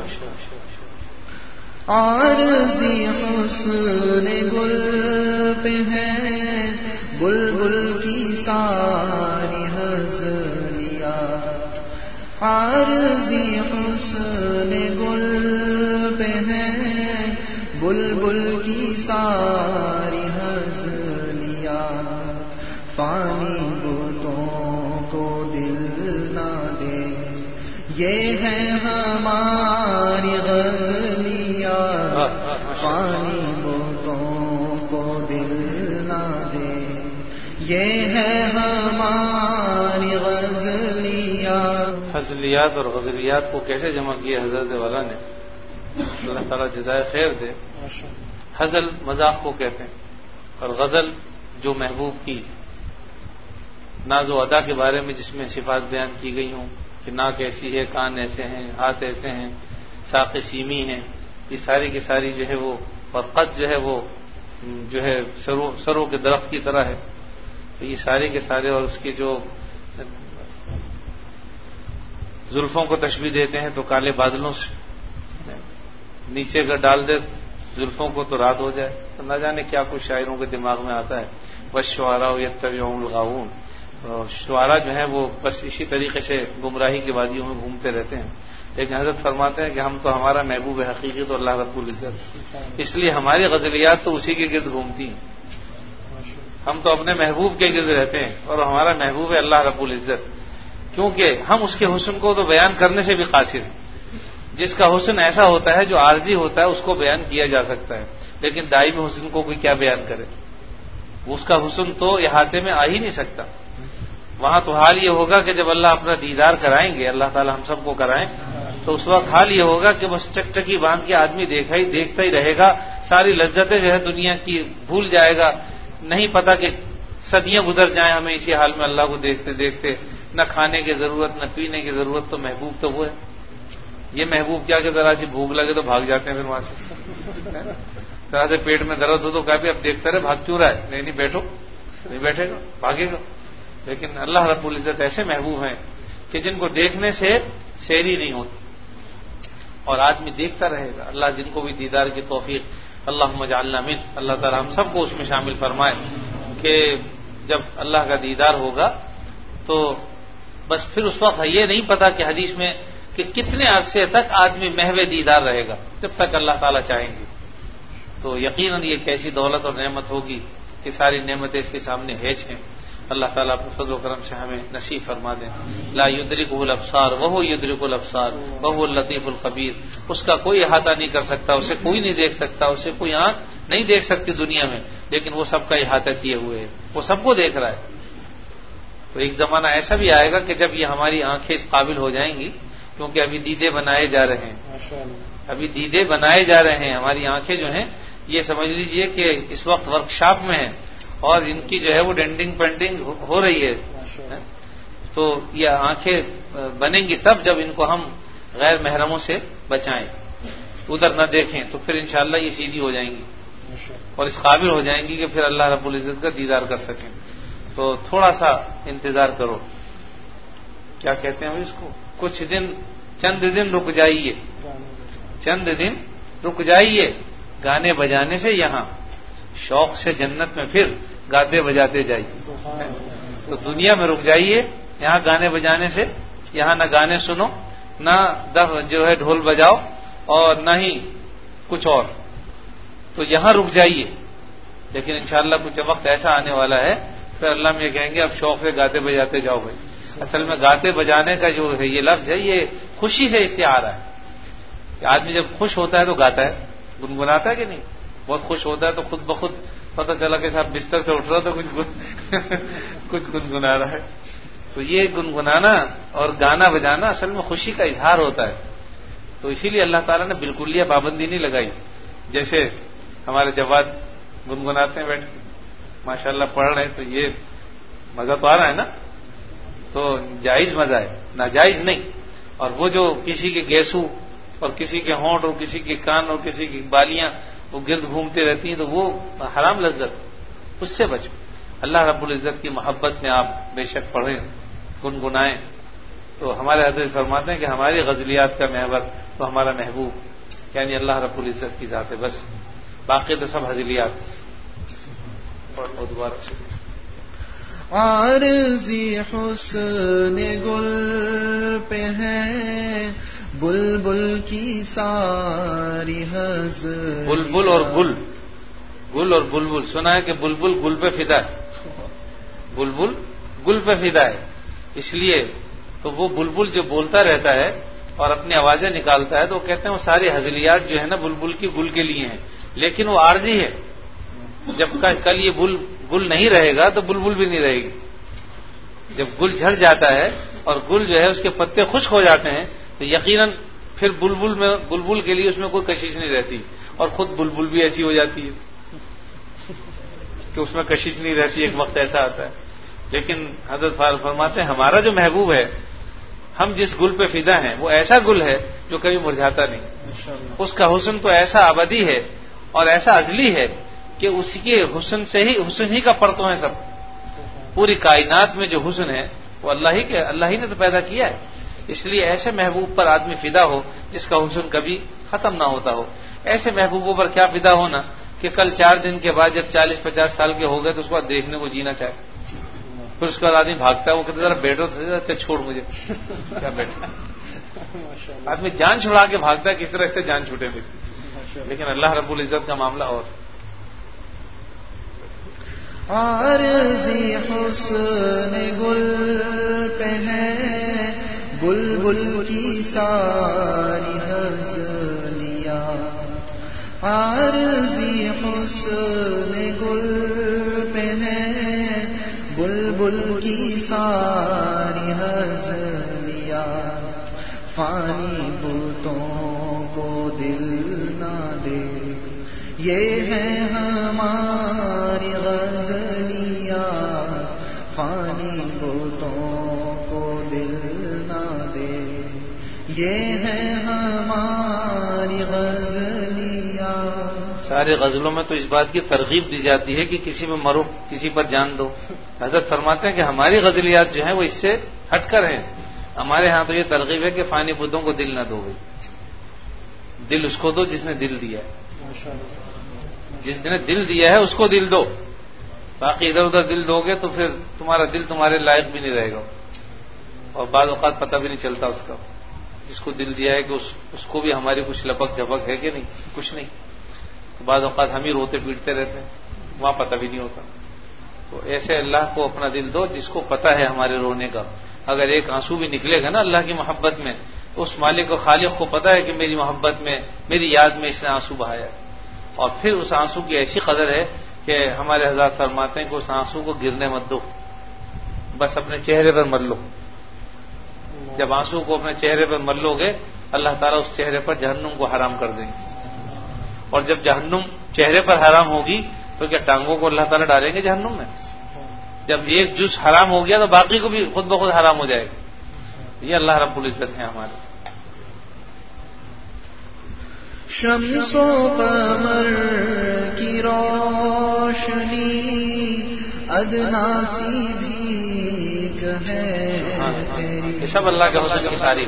عارضی حسن گل پہ ہے بلبل کی ساری ہزلیات، عارضی حسن گل پہ ہے بلبل کی ساری ہزلیات. فانی بتوں کو دل نہ دے یہ ہے ہماری غزلیات، فانی بتوں کو دل نہ دے یہ ہے ہماری غزلیات. غزلیات اور غزلیات کو کیسے جمع کیا حضرت والا نے، اللہ تعالیٰ جزائے خیر دے. غزل مذاق کو کہتے ہیں، اور غزل جو محبوب کی ناز و ادا کے بارے میں جس میں صفات بیان کی گئی ہوں کہ ناک ایسی ہے، کان ایسے ہیں، ہاتھ ایسے ہیں، ساق سیمی ہیں، یہ ساری کی ساری جو ہے وہ، اور قد جو ہے وہ جو ہے سروں کے درخت کی طرح ہے. تو یہ سارے کے سارے، اور اس کے جو زلفوں کو تشبیہ دیتے ہیں تو کالے بادلوں سے، نیچے اگر ڈال دے زلفوں کو تو رات ہو جائے. تو نہ جانے کیا کچھ شاعروں کے دماغ میں آتا ہے. والشعراء یتبعهم الغاوون، شعراء جو ہیں وہ بس اسی طریقے سے گمراہی کی وادیوں میں گھومتے رہتے ہیں. لیکن حضرت فرماتے ہیں کہ ہم تو، ہمارا محبوب حقیقی تو اللہ رب العزت، اس لیے ہماری غزلیات تو اسی کے گرد گھومتی ہیں. ہم تو اپنے محبوب کے گرد رہتے ہیں اور ہمارا محبوب ہے اللہ رب العزت، کیونکہ ہم اس کے حسن کو تو بیان کرنے سے بھی قاصر ہیں. جس کا حسن ایسا ہوتا ہے جو عارضی ہوتا ہے اس کو بیان کیا جا سکتا ہے، لیکن دائمی حسن کو کوئی کیا بیان کرے. اس کا حسن تو احاطے میں آ ہی نہیں سکتا. وہاں تو حال یہ ہوگا کہ جب اللہ اپنا دیدار کرائیں گے، اللہ تعالی ہم سب کو کرائیں، تو اس وقت حال یہ ہوگا کہ بس ٹکٹکی باندھ کے آدمی دیکھتا ہی رہے گا، ساری لذتیں جو ہے دنیا کی بھول جائے گا. نہیں پتا کہ صدیاں گزر جائیں ہمیں اسی حال میں اللہ کو دیکھتے دیکھتے، نہ کھانے کی ضرورت نہ پینے کی ضرورت، تو محبوب تو وہ ہے. یہ محبوب کیا کہ ذرا سی بھوک لگے تو بھاگ جاتے ہیں پھر وہاں سے، ذرا سے پیٹ میں درد ہو تو کہا بھی اب دیکھتا رہے بھاگ کیوں رہا ہے، نہیں بیٹھو، نہیں بیٹھے گا بھاگے گا. لیکن اللہ رب العزت ایسے محبوب ہیں کہ جن کو دیکھنے سے سیری نہیں ہوتی اور آدمی دیکھتا رہے گا. اللہ جن کو بھی دیدار کی توفیق اللہم اجعلنا من، اللہ تعالی ہم سب کو اس میں شامل فرمائے کہ جب اللہ کا دیدار ہوگا تو بس پھر اس وقت یہ نہیں پتا کہ حدیث میں کہ کتنے عرصے تک آدمی محو دیدار رہے گا، جب تک اللہ تعالیٰ چاہیں گے. تو یقیناً یہ کیسی دولت اور نعمت ہوگی کہ ساری نعمتیں اس کے سامنے ہیچ ہیں. اللہ تعالیٰ اپنے فضل و کرم سے ہمیں نصیب فرما دیں. لا یدرکہ الابصار وہو یدرک الابصار وہو اللطیف الخبیر. اس کا کوئی احاطہ نہیں کر سکتا، اسے کوئی نہیں دیکھ سکتا، اسے کوئی آنکھ نہیں دیکھ سکتی دنیا میں، لیکن وہ سب کا احاطہ کیے ہوئے ہے، وہ سب کو دیکھ رہا ہے. تو ایک زمانہ ایسا بھی آئے گا کہ جب یہ ہماری آنکھیں اس قابل ہو جائیں گی، کیونکہ ابھی دیدے بنائے جا رہے ہیں، ابھی دیدے بنائے جا رہے ہیں. ہماری آنکھیں جو ہیں یہ سمجھ لیجئے کہ اس وقت ورکشاپ میں ہیں اور ان کی جو ہے وہ ڈینڈنگ پینٹنگ ہو رہی ہے. تو یہ آنکھیں بنیں گی تب جب ان کو ہم غیر محرموں سے بچائیں، ادھر نہ دیکھیں، تو پھر انشاءاللہ یہ سیدھی ہو جائیں گی اور اس قابل ہو جائیں گی کہ پھر اللہ رب العزت کا دیدار کر سکیں. تو تھوڑا سا انتظار کرو، کیا کہتے ہیں اس کو، کچھ دن، چند دن رک جائیے، چند دن رک جائیے گانے بجانے سے یہاں، شوق سے جنت میں پھر گاتے بجاتے جائیے. تو دنیا میں رک جائیے یہاں گانے بجانے سے، یہاں نہ گانے سنو، نہ جو ہے ڈھول بجاؤ اور نہ ہی کچھ اور. تو یہاں رک جائیے، لیکن انشاءاللہ کچھ وقت ایسا آنے والا ہے پھر اللہ میں یہ کہیں گے اب شوق سے گاتے بجاتے جاؤ بھائی. اصل میں گاتے بجانے کا جو ہے یہ لفظ ہے یہ خوشی سے اس سے آ رہا ہے کہ آدمی جب خوش ہوتا ہے تو گاتا ہے، گنگناتا ہے کہ نہیں. بہت خوش ہوتا ہے تو خود بخود پتہ چلا کہ صاحب بستر سے اٹھ رہا تو کچھ گنگنا رہا ہے. تو یہ گنگنانا اور گانا بجانا اصل میں خوشی کا اظہار ہوتا ہے. تو اسی لیے اللہ تعالیٰ نے بالکل یہ پابندی نہیں لگائی. جیسے ہمارے جواد گنگناتے ہیں بیٹھ کے ماشاء اللہ پڑھ رہے ہیں تو یہ مزہ تو آ رہا ہے نا، تو جائز مزہ ہے، ناجائز نہیں. اور وہ جو کسی کے گیسو اور کسی کے ہونٹ اور کسی کے کان اور کسی کی بالیاں وہ گرد گھومتے رہتی ہیں تو وہ حرام لذت، اس سے بچو. اللہ رب العزت کی محبت میں آپ بے شک پڑھیں، گنگنائیں. تو ہمارے حضرت فرماتے ہیں کہ ہماری غزلیات کا محور تو ہمارا محبوب یعنی اللہ رب العزت کی ذات ہے، بس باقی تو سب حضلیات. اور دوبارہ سے عارضی حسن گل پہ ہے بلبل کی ساری حضر. بلبل اور گل، گل اور بلبل، سنا ہے کہ بلبل گل پہ فدا ہے، بلبل گل پہ فدا ہے. اس لیے تو وہ بلبل جو بولتا رہتا ہے اور اپنی آوازیں نکالتا ہے تو وہ کہتے ہیں وہ ساری حضلیات جو ہے نا بلبل کی گل کے لیے ہیں، لیکن وہ عارضی ہے. جب کل یہ گل نہیں رہے گا تو بلبل بھی نہیں رہے گی. جب گل جھڑ جاتا ہے اور گل جو ہے اس کے پتے خشک ہو جاتے ہیں تو یقیناً پھر بلبل کے لیے اس میں کوئی کشش نہیں رہتی، اور خود بلبل بھی ایسی ہو جاتی ہے کہ اس میں کشش نہیں رہتی. ایک وقت ایسا آتا ہے. لیکن حضرت فرماتے ہیں ہمارا جو محبوب ہے، ہم جس گل پہ فدا ہیں وہ ایسا گل ہے جو کبھی مرجھاتا نہیں. اس کا حسن تو ایسا ابدی ہے اور ایسا ازلی ہے کہ اس کے حسن سے ہی، حسن ہی کا پرتو ہے سب. پوری کائنات میں جو حسن ہے وہ اللہ ہی نے تو پیدا کیا ہے. اس لیے ایسے محبوب پر آدمی فدا ہو جس کا حسن کبھی ختم نہ ہوتا ہو. ایسے محبوبوں پر کیا فدا ہونا کہ کل 4 دن کے بعد جب 40-50 سال کے ہو گئے تو اس کو دیکھنے کو جینا چاہے. پھر اس کے بعد آدمی بھاگتا ہے، وہ کہتے ذرا بیٹھو تو اچھا چھوڑ مجھے کیا بیٹھا. آدمی جان چھڑا کے بھاگتا ہے کس طرح سے جان چھوٹے میری. لیکن اللہ رب العزت کا معاملہ اور عارضی حسن گل پہ ہے بلبل کی ساری حضلیاں. عارضی حسن گل پہ ہے بلبل کی ساری حضلیاں. فانی بتوں کو دل نہ دے یہ ہے ہماری غزلیاں. غزلیات. سارے غزلوں میں تو اس بات کی ترغیب دی جاتی ہے کہ کسی میں مرو، کسی پر جان دو. حضرت فرماتے ہیں کہ ہماری غزلیات جو ہیں وہ اس سے ہٹ کر ہیں. ہمارے ہاں تو یہ ترغیب ہے کہ فانی بتوں کو دل نہ دو بھائی، دل اس کو دو جس نے دل دیا ہے. جس نے دل دیا ہے اس کو دل دو، باقی ادھر ادھر دل دو گے تو پھر تمہارا دل تمہارے لائق بھی نہیں رہے گا، اور بعض اوقات پتہ بھی نہیں چلتا اس کا. جس کو دل دیا ہے کہ اس کو بھی ہماری کچھ لپک جھپک ہے کہ نہیں، کچھ نہیں. تو بعض اوقات ہم ہی روتے پیٹتے رہتے ہیں، وہاں پتہ بھی نہیں ہوتا. تو ایسے اللہ کو اپنا دل دو جس کو پتہ ہے ہمارے رونے کا. اگر ایک آنسو بھی نکلے گا نا اللہ کی محبت میں، تو اس مالک و خالق کو پتہ ہے کہ میری محبت میں، میری یاد میں اس نے آنسو بہایا. اور پھر اس آنسو کی ایسی قدر ہے کہ ہمارے حضرات فرماتے ہیں کہ اس آنسو کو گرنے مت دو، بس اپنے چہرے پر مل لو. جب آنسو کو اپنے چہرے پر مل لو گے، اللہ تعالیٰ اس چہرے پر جہنم کو حرام کر دیں گے. اور جب جہنم چہرے پر حرام ہوگی تو کیا ٹانگوں کو اللہ تعالیٰ ڈالیں گے جہنم میں؟ جب ایک جز حرام ہو گیا تو باقی کو بھی خود بخود حرام ہو جائے گا. یہ اللہ رب العزت ہے ہمارے. شمس و قمر کی روشنی ادنا سی بھی ہے، یہ سب اللہ کے حسن کی تعریف.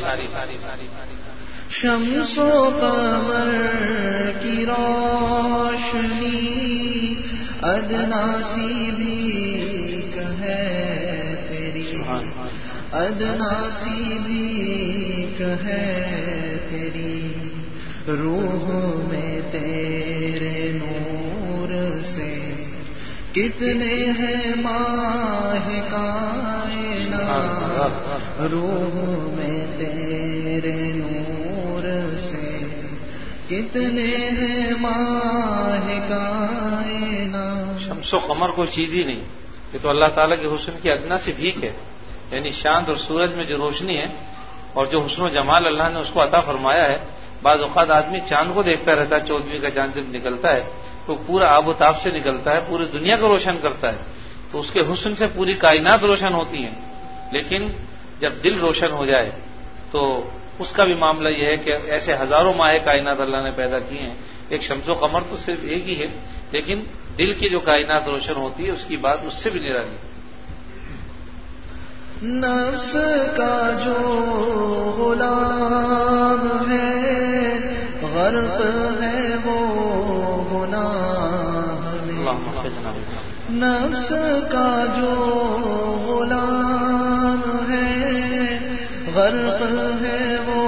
شمس و قمر کی روشنی ادنا سی بھی ہے تیری، ادنا سی بھی ہے تیری. روح میں تیرے نور سے کتنے ہیں ماہ کائنات. روح میں تیرے نور سے کتنے ہیں ماہ کائنات. شمس و قمر کوئی چیز ہی نہیں، یہ تو اللہ تعالیٰ کے حسن کی ادنا سے بھیک ہے. یعنی چاند اور سورج میں جو روشنی ہے اور جو حسن و جمال اللہ نے اس کو عطا فرمایا ہے. بعض اوقات آدمی چاند کو دیکھتا رہتا ہے، 14ویں کا چاند جب نکلتا ہے تو پورا آب و تاب سے نکلتا ہے، پوری دنیا کو روشن کرتا ہے، تو اس کے حسن سے پوری کائنات روشن ہوتی ہے. لیکن جب دل روشن ہو جائے تو اس کا بھی معاملہ یہ ہے کہ ایسے ہزاروں ماہ کائنات اللہ نے پیدا کیے ہیں. ایک شمس و قمر تو صرف ایک ہی ہے، لیکن دل کی جو کائنات روشن ہوتی ہے اس کی بات اس سے بھی نرالی. نفس کا جو غلام ہے غرق ہے وہ گناہ میں. نفس کا جو غلام ہے غرق ہے وہ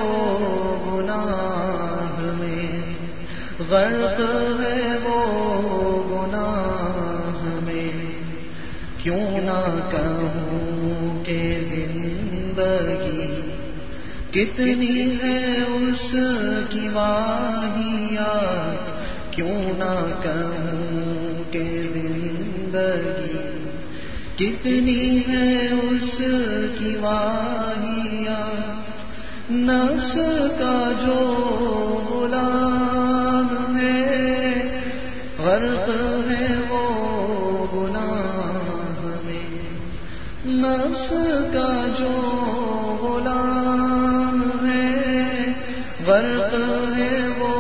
گناہ میں، غرق ہے وہ گناہ میں. کیوں نہ کہوں کہ زندگی کتنی ہے اس کی واہیات. کیوں نہ کہوں کہ زندگی کتنی ہے اس کی واہیات. نفس کا جو غلام ہے غرق ہے وہ گناہ میں. نفس کا جو غلام ہے غرق ہے وہ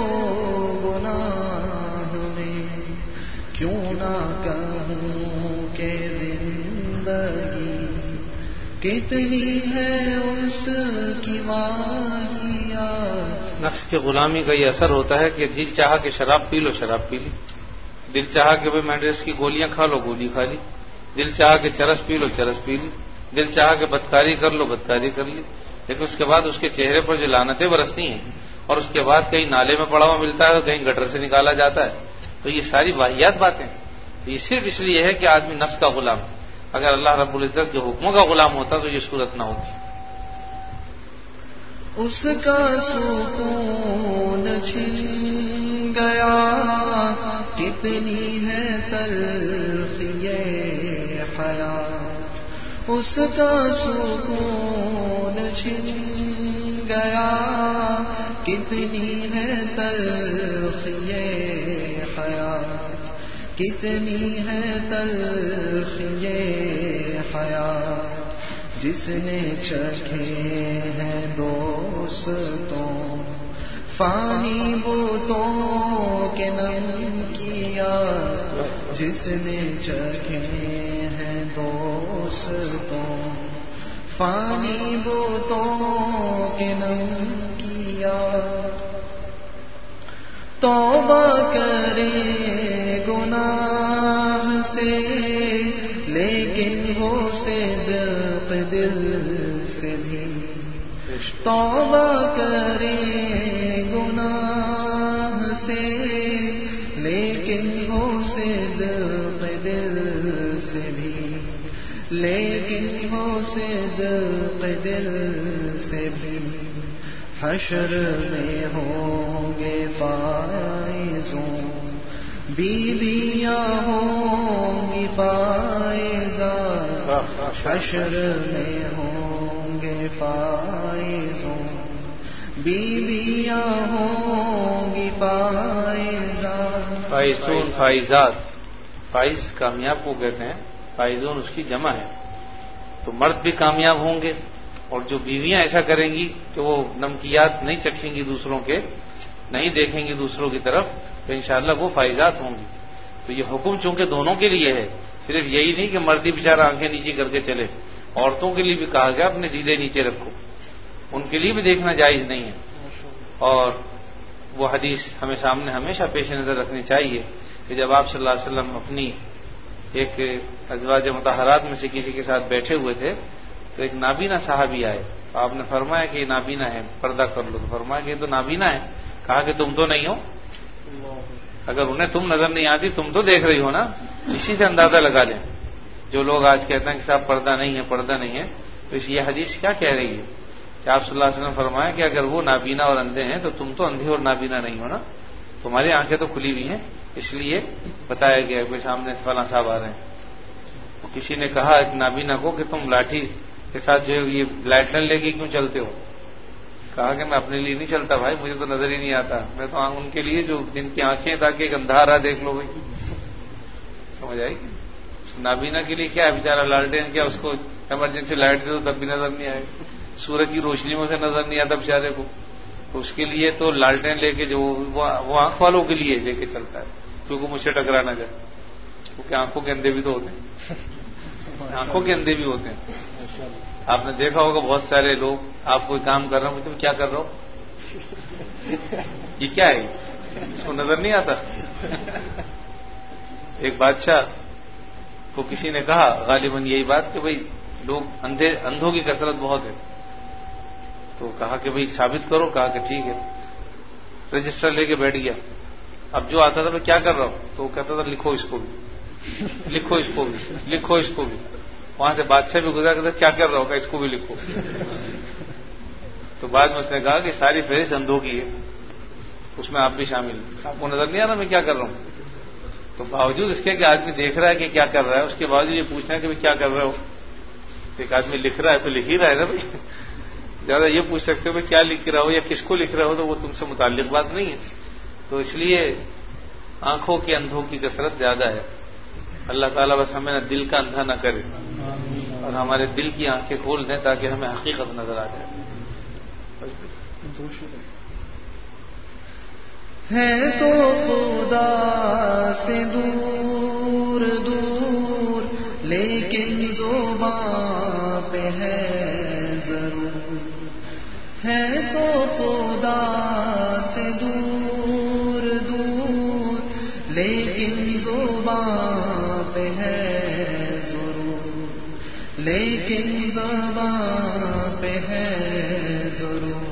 گناہ میں. کیوں نہ کہوں کہ زندگی کتنی ہے اس کی واہیات. نفس کی غلامی کا یہ اثر ہوتا ہے کہ دل چاہا کہ شراب پی لو، شراب پی لی. دل چاہا کہ بھائی مینڈریس کی گولیاں کھا لو، گولی کھا لی. دل چاہا کہ چرس پی لو، چرس پی لی. دل چاہا کہ بدکاری کر لو، بدکاری کر لی. لیکن اس کے بعد اس کے چہرے پر جو لعنتیں برستی ہیں اور اس کے بعد کہیں نالے میں پڑا ہوا ملتا ہے اور کہیں گٹر سے نکالا جاتا ہے، تو یہ ساری واہیات باتیں. یہ صرف اس لیے ہے کہ آدمی نفس کا غلام. اگر اللہ رب العزت کے حکموں کا غلام ہوتا تو یہ صورت نہ ہوتی. اس کا سکون چھن گیا کتنی ہے تلخی حیات. اس کا سکون چھن گیا کتنی ہے تلخی حیات. کتنی ہے تلخی حیات. جس نے چکھے ہیں دوستوں فانی بتوں کے نم کیا جس نے چکھے ہیں دوستوں، فانی بتوں کے نم کیا، توبہ کرے گناہ سے لیکن وہ صدق دل سے بھی، توبہ کرے گناہ سے لیکن وہ صدق دل سے بھی، لیکن وہ صدق دل سے بھی، حشر میں ہوں گے فائزوں، بیویاں ہوں گی فائزہ، حشر میں ہوں گے فائزوں، بیویاں ہوں گی فائزہ۔ فائزون فائزات، فائز کامیاب کو کہتے ہیں، فائزون اس کی جمع ہے، تو مرد بھی کامیاب ہوں گے، اور جو بیویاں ایسا کریں گی کہ وہ نمکیات نہیں چکھیں گی دوسروں کے، نہیں دیکھیں گی دوسروں کی طرف، تو انشاءاللہ وہ فائزات ہوں گی۔ تو یہ حکم چونکہ دونوں کے لیے ہے، صرف یہی نہیں کہ مردی بیچارہ آنکھیں نیچے کر کے چلے، عورتوں کے لیے بھی کہا گیا اپنے دیدے نیچے رکھو، ان کے لیے بھی دیکھنا جائز نہیں ہے۔ اور وہ حدیث ہمیں سامنے ہمیشہ پیش نظر رکھنی چاہیے کہ جب آپ صلی اللہ علیہ وسلم اپنی ایک ازواج مطہرات میں سے کسی کے ساتھ بیٹھے ہوئے تھے تو ایک نابینا صحابی آئے، آپ نے فرمایا کہ یہ نابینا ہے، پردہ کر لو، تو فرمایا کہ یہ تو نابینا ہے، کہا کہ تم تو نہیں ہو، اگر انہیں تم نظر نہیں آتی تم تو دیکھ رہی ہو نا، اسی سے اندازہ لگا لیں۔ جو لوگ آج کہتے ہیں کہ صاحب پردہ نہیں ہے، پردہ نہیں ہے، تو یہ حدیث کیا کہہ رہی ہے کہ آپ صلی اللہ علیہ وسلم فرمایا کہ اگر وہ نابینا اور اندھے ہیں تو تم تو اندھے اور نابینا نہیں ہو نا، تمہاری آنکھیں تو کھلی ہوئی ہیں، اس لیے بتایا گیا کہ سامنے فلاں صاحب آ رہے ہیں۔ کسی نے کہا ایک نابینا کو کہ تم لاٹھی کے ساتھ جو ہے یہ لائٹن لے کے کیوں چلتے ہو؟ کہا کہ میں اپنے لیے نہیں چلتا بھائی، مجھے تو نظر ہی نہیں آتا، میں تو ان کے لیے جو جن کی آنکھیں تاکہ ایک اندھارا دیکھ لو بھائی، سمجھ آئی؟ نابینا کے لیے کیا ہے بیچارہ لالٹین، کیا اس کو ایمرجنسی لائٹ دے دو تب بھی نظر نہیں آئے، سورج کی روشنی میں سے نظر نہیں آتا بیچارے کو، تو اس کے لیے تو لالٹین لے کے جو وہ آنکھ والوں کے لیے لے کے چلتا ہے، کیونکہ مجھ سے ٹکرا نہ جائے، کیونکہ آنکھوں کے اندھے بھی تو ہوتے ہیں، آنکھوں کے اندھے بھی ہوتے ہیں۔ آپ نے دیکھا ہوگا بہت سارے لوگ، آپ کوئی کام کر رہے ہو، تم کیا کر رہے ہو، یہ کیا ہے، اس کو نظر نہیں آتا۔ ایک بادشاہ کو کسی نے کہا غالباً یہی بات کہ بھئی لوگ اندھوں کی کثرت بہت ہے، تو کہا کہ بھئی ثابت کرو، کہا کہ ٹھیک ہے، رجسٹر لے کے بیٹھ گیا، اب جو آتا تھا میں کیا کر رہا ہوں، تو وہ کہتا تھا لکھو اس کو بھی، لکھو اس کو بھی، لکھو اس کو بھی، وہاں سے بادشاہ بھی گزرا کرتا کیا کر رہا ہوگا، اس کو بھی لکھو۔ تو بعد میں اس نے کہا کہ ساری فہرست اندھوں کی ہے، اس میں آپ بھی شامل ہیں، آپ کو نظر نہیں آ رہا میں کیا کر رہا ہوں؟ تو باوجود اس کے کہ آدمی دیکھ رہا ہے کہ کیا کر رہا ہے، اس کے باوجود یہ پوچھنا ہے کہ کیا کر رہے ہو؟ ایک آدمی لکھ رہا ہے تو لکھ ہی رہا ہے نا بھائی، زیادہ یہ پوچھ سکتے ہو کہ کیا لکھ رہا ہو یا کس کو لکھ رہا ہو، تو وہ تم سے متعلق بات نہیں ہے۔ تو اس لیے آنکھوں کے اندھوں کی کثرت زیادہ ہے۔ اللہ تعالیٰ بس ہمیں نہ دل کا اندھا نہ کرے اور ہمارے دل کی آنکھیں کھول دیں تاکہ ہمیں حقیقت نظر آ جائے۔ ہے تو خدا سے دور دور لیکن زبان پہ ہے ضرور، ہے تو خدا سے دور دور لیکن زبان پہ ہے ضرور، لیکن زبان پہ ہے ضرور،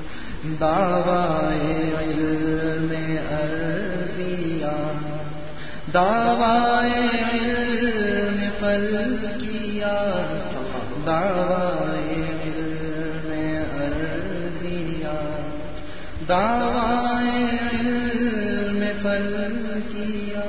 دعوی علم عرضیہ، دعوی علم فلکیہ، دعوی علم عرضیہ، دعوی علم فلکیہ،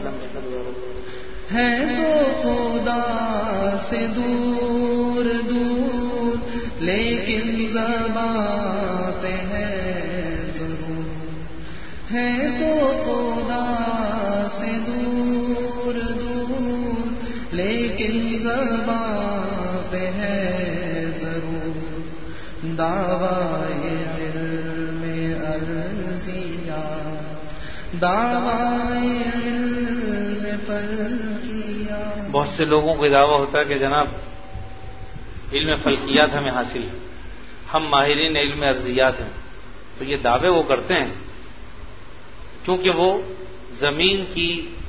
ہے تو خدا سے دور دور لیکن زبان پہ ہے ضرور، ہے تو خدا سے دور دور لیکن زبان پہ ہے ضرور، دعوی علم دعوی علم پر کیا. بہت سے لوگوں کو دعویٰ ہوتا ہے کہ جناب علم فلکیات ہمیں حاصل ہے، ہم ماہرین علم ارضیات ہیں. تو یہ دعوے وہ کرتے ہیں کیونکہ وہ زمین کی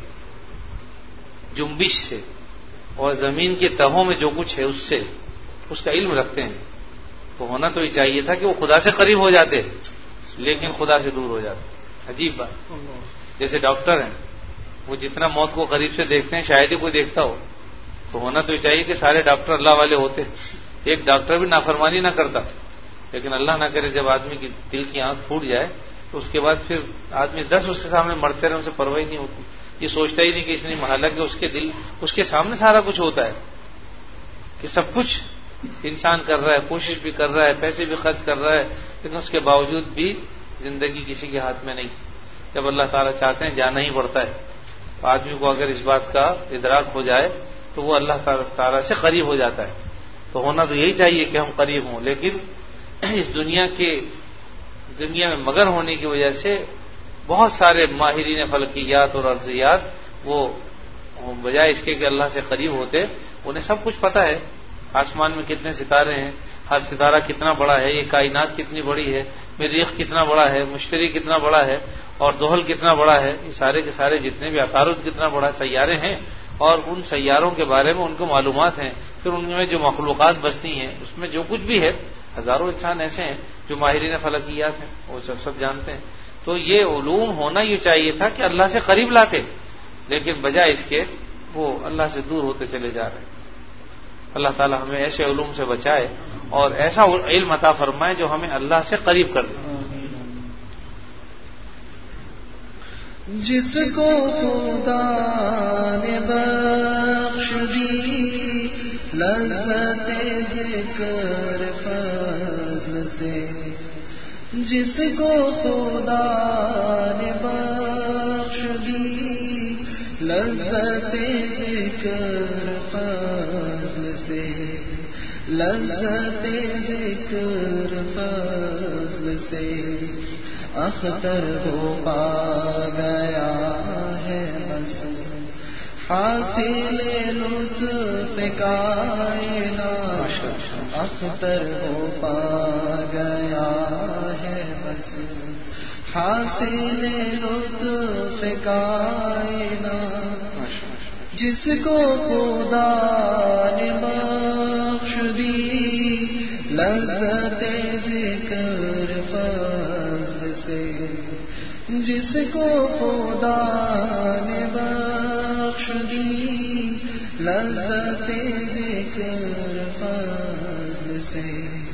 جنبش سے اور زمین کے تہوں میں جو کچھ ہے اس کا علم رکھتے ہیں. تو ہونا تو یہ چاہیے تھا کہ وہ خدا سے قریب ہو جاتے لیکن خدا سے دور ہو جاتے. عجیب بات. جیسے ڈاکٹر ہیں، وہ جتنا موت کو قریب سے دیکھتے ہیں شاید ہی کوئی دیکھتا ہو. تو ہونا تو یہ چاہیے کہ سارے ڈاکٹر اللہ والے ہوتے. ایک ڈاکٹر بھی نافرمانی نہ کرتا، لیکن اللہ نہ کرے جب آدمی کی دل کی آنکھ پھوٹ جائے تو اس کے بعد پھر آدمی 10 اس کے سامنے مرتے رہے، اسے پرواہ نہیں ہوتی. یہ سوچتا ہی نہیں کہ اس نے حالانکہ اس کے سامنے سارا کچھ ہوتا ہے کہ سب کچھ انسان کر رہا ہے، کوشش بھی کر رہا ہے، پیسے بھی خرچ کر رہا ہے، لیکن اس کے باوجود بھی زندگی کسی کے ہاتھ میں نہیں. جب اللہ تعالیٰ چاہتے ہیں جانا ہی پڑتا ہے. تو آدمی کو اگر اس بات کا ادراک ہو جائے تو وہ اللہ تعالیٰ سے قریب ہو جاتا ہے. تو ہونا تو یہی چاہیے کہ ہم قریب ہوں، لیکن اس دنیا میں مگن ہونے کی وجہ سے بہت سارے ماہرین فلکیات اور ارضیات وہ بجائے اس کے کہ اللہ سے قریب ہوتے انہیں سب کچھ پتہ ہے. آسمان میں کتنے ستارے ہیں، ہر ستارہ کتنا بڑا ہے، یہ کائنات کتنی بڑی ہے، مریخ کتنا بڑا ہے، مشتری کتنا بڑا ہے اور زحل کتنا بڑا ہے، یہ سارے کے سارے جتنے بھی عطارد کتنا بڑا سیارے ہیں اور ان سیاروں کے بارے میں ان کو معلومات ہیں. پھر ان میں جو مخلوقات بستی ہیں اس میں جو کچھ بھی ہے، ہزاروں انسان ایسے ہیں جو ماہرین فلکیات ہیں، وہ سب جانتے ہیں. تو یہ علوم ہونا یہ چاہیے تھا کہ اللہ سے قریب لاتے، لیکن بجائے اس کے وہ اللہ سے دور ہوتے چلے جا رہے ہیں. اللہ تعالی ہمیں ایسے علوم سے بچائے اور ایسا علم عطا فرمائے جو ہمیں اللہ سے قریب کر دے. جس کو خدا نے بخش دی لذت ذکر فضل سے، جس کو خدا نے بخش دی لذت ذکر فضل سے، لذت ذکر فضل سے اختر ہو پا گیا ہے بس حاصل لطف کائنات. اختر ہو پا گیا ہے بس حاصل لطف کائنات. جس کو خدا نے بخش دی لذت ذکر فضل سے، جس کو خدا نے بخش دی لذت ذکر فضل سے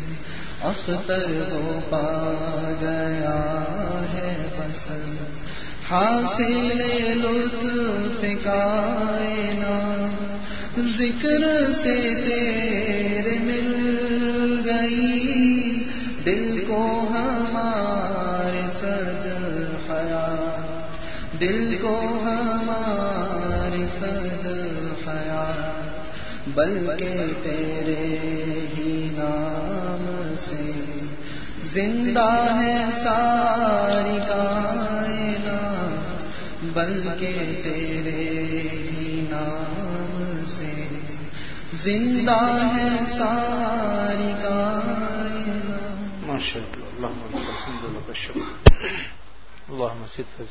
اختر ہو پا گیا ہے بس حاصل لطف کائنات. ذکر سے تیرے مل گئی دل کو ہمارے صد حیات، دل کو ہمارے صد حیات، بلکہ تیرے ہی نام سے زندہ ہے ساری کائنات، بلکہ تیرے ہی نام سے زندہ ہے ساری کائنات. ماشاء اللہ. اللہم الحمد للہ الشکر. اللہم صدق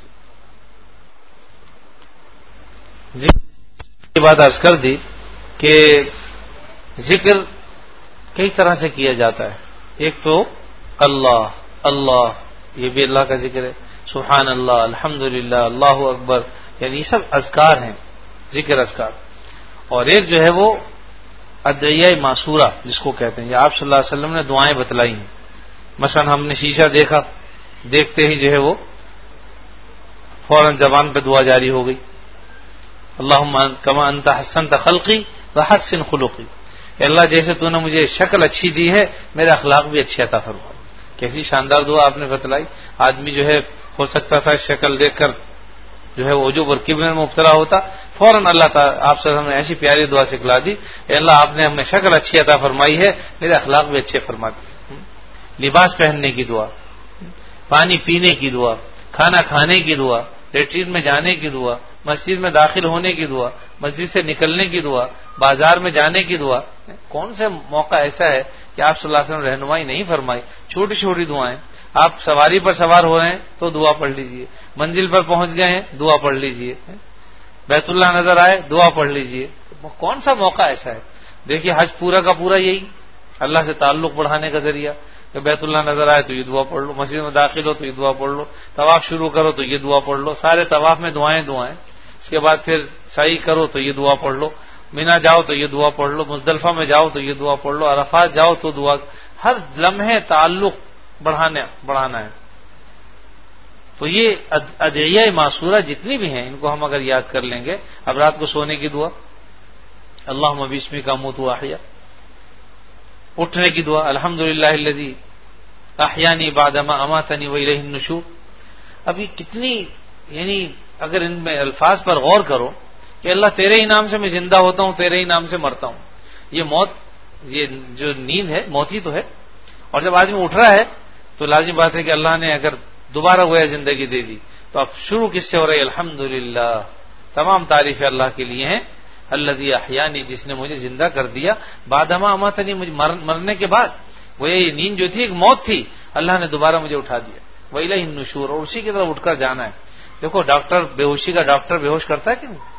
یہ بات عرض کر دی کہ ذکر کئی طرح سے کیا جاتا ہے. ایک تو اللہ اللہ، یہ بھی اللہ کا ذکر ہے، سبحان اللہ، الحمدللہ، اللہ اکبر، یعنی یہ سب اذکار ہیں، ذکر اذکار. اور ایک جو ہے وہ ادعیہ معصورہ جس کو کہتے ہیں، یا آپ صلی اللہ علیہ وسلم نے دعائیں بتلائی ہیں. مثلا ہم نے شیشہ دیکھا، دیکھتے ہی جو ہے وہ فوراً زبان پہ دعا جاری ہو گئی، اللہم کما انت حسنت خلقی وحسن خلقی، کہ اللہ جیسے تو نے مجھے شکل اچھی دی ہے میرے اخلاق بھی اچھے عطا فرما. کیسی شاندار دعا آپ نے بتلائی. آدمی جو ہے ہو سکتا تھا شکل دیکھ کر جو ہے عجب اور کبر میں مبتلا ہوتا، فوراً اللہ تعالیٰ آپ سے ہم نے ایسی پیاری دعا سکھلا دی، اے اللہ آپ نے ہمیں شکل اچھی عطا فرمائی ہے، میرے اخلاق بھی اچھے فرما دی. لباس پہننے کی دعا، پانی پینے کی دعا، کھانا کھانے کی دعا، لیٹرین میں جانے کی دعا، مسجد میں داخل ہونے کی دعا، مسجد سے نکلنے کی دعا، بازار میں جانے کی دعا. کون سے موقع ایسا ہے کہ آپ صلی اللہ علیہ وسلم رہنمائی نہیں فرمائی؟ چھوٹی چھوٹی دعائیں. آپ سواری پر سوار ہو رہے ہیں تو دعا پڑھ لیجئے، منزل پر پہنچ گئے ہیں دعا پڑھ لیجئے، بیت اللہ نظر آئے دعا پڑھ لیجئے. کون سا موقع ایسا ہے؟ دیکھیے حج پورا کا پورا یہی اللہ سے تعلق بڑھانے کا ذریعہ کہ بیت اللہ نظر آئے تو یہ دعا پڑھ لو، مسجد میں داخل ہو تو یہ دعا پڑھ لو، طواف شروع کرو تو یہ دعا پڑھ لو، سارے طواف میں دعائیں دعائیں. اس کے بعد پھر سعی کرو تو یہ دعا پڑھ لو، مینا جاؤ تو یہ دعا پڑھ لو، مزدلفہ میں جاؤ تو یہ دعا پڑھ لو، عرفات جاؤ تو دعا. ہر لمحے تعلق بڑھانا ہے. تو یہ ادعیہ معصورہ جتنی بھی ہیں ان کو ہم اگر یاد کر لیں گے. اب رات کو سونے کی دعا اللہم باسمک اموت واحیا، اٹھنے کی دعا الحمدللہ الذی احیانی بعدما اماتنی والیہ النشور. ابھی کتنی یعنی اگر ان میں الفاظ پر غور کرو کہ اللہ تیرے ہی نام سے میں زندہ ہوتا ہوں، تیرے ہی نام سے مرتا ہوں. یہ موت، یہ جو نیند ہے موت ہی تو ہے. اور جب آدمی اٹھ رہا ہے تو لازمی بات ہے کہ اللہ نے اگر دوبارہ گویا زندگی دے دی تو اب شروع کس سے ہو رہی ہے؟ الحمدللہ، تمام تعریفیں اللہ کے لیے ہیں. الذی احیانی، جس نے مجھے زندہ کر دیا، بعدما اماتنی، مجھے مرنے کے بعد. وہ یہ نیند جو تھی ایک موت تھی، اللہ نے دوبارہ مجھے اٹھا دیا. والیہ النشور، اور اسی کی طرف اٹھ کر جانا ہے. دیکھو ڈاکٹر بےہوشی کا ڈاکٹر بے ہوش کرتا ہے کہ نہیں؟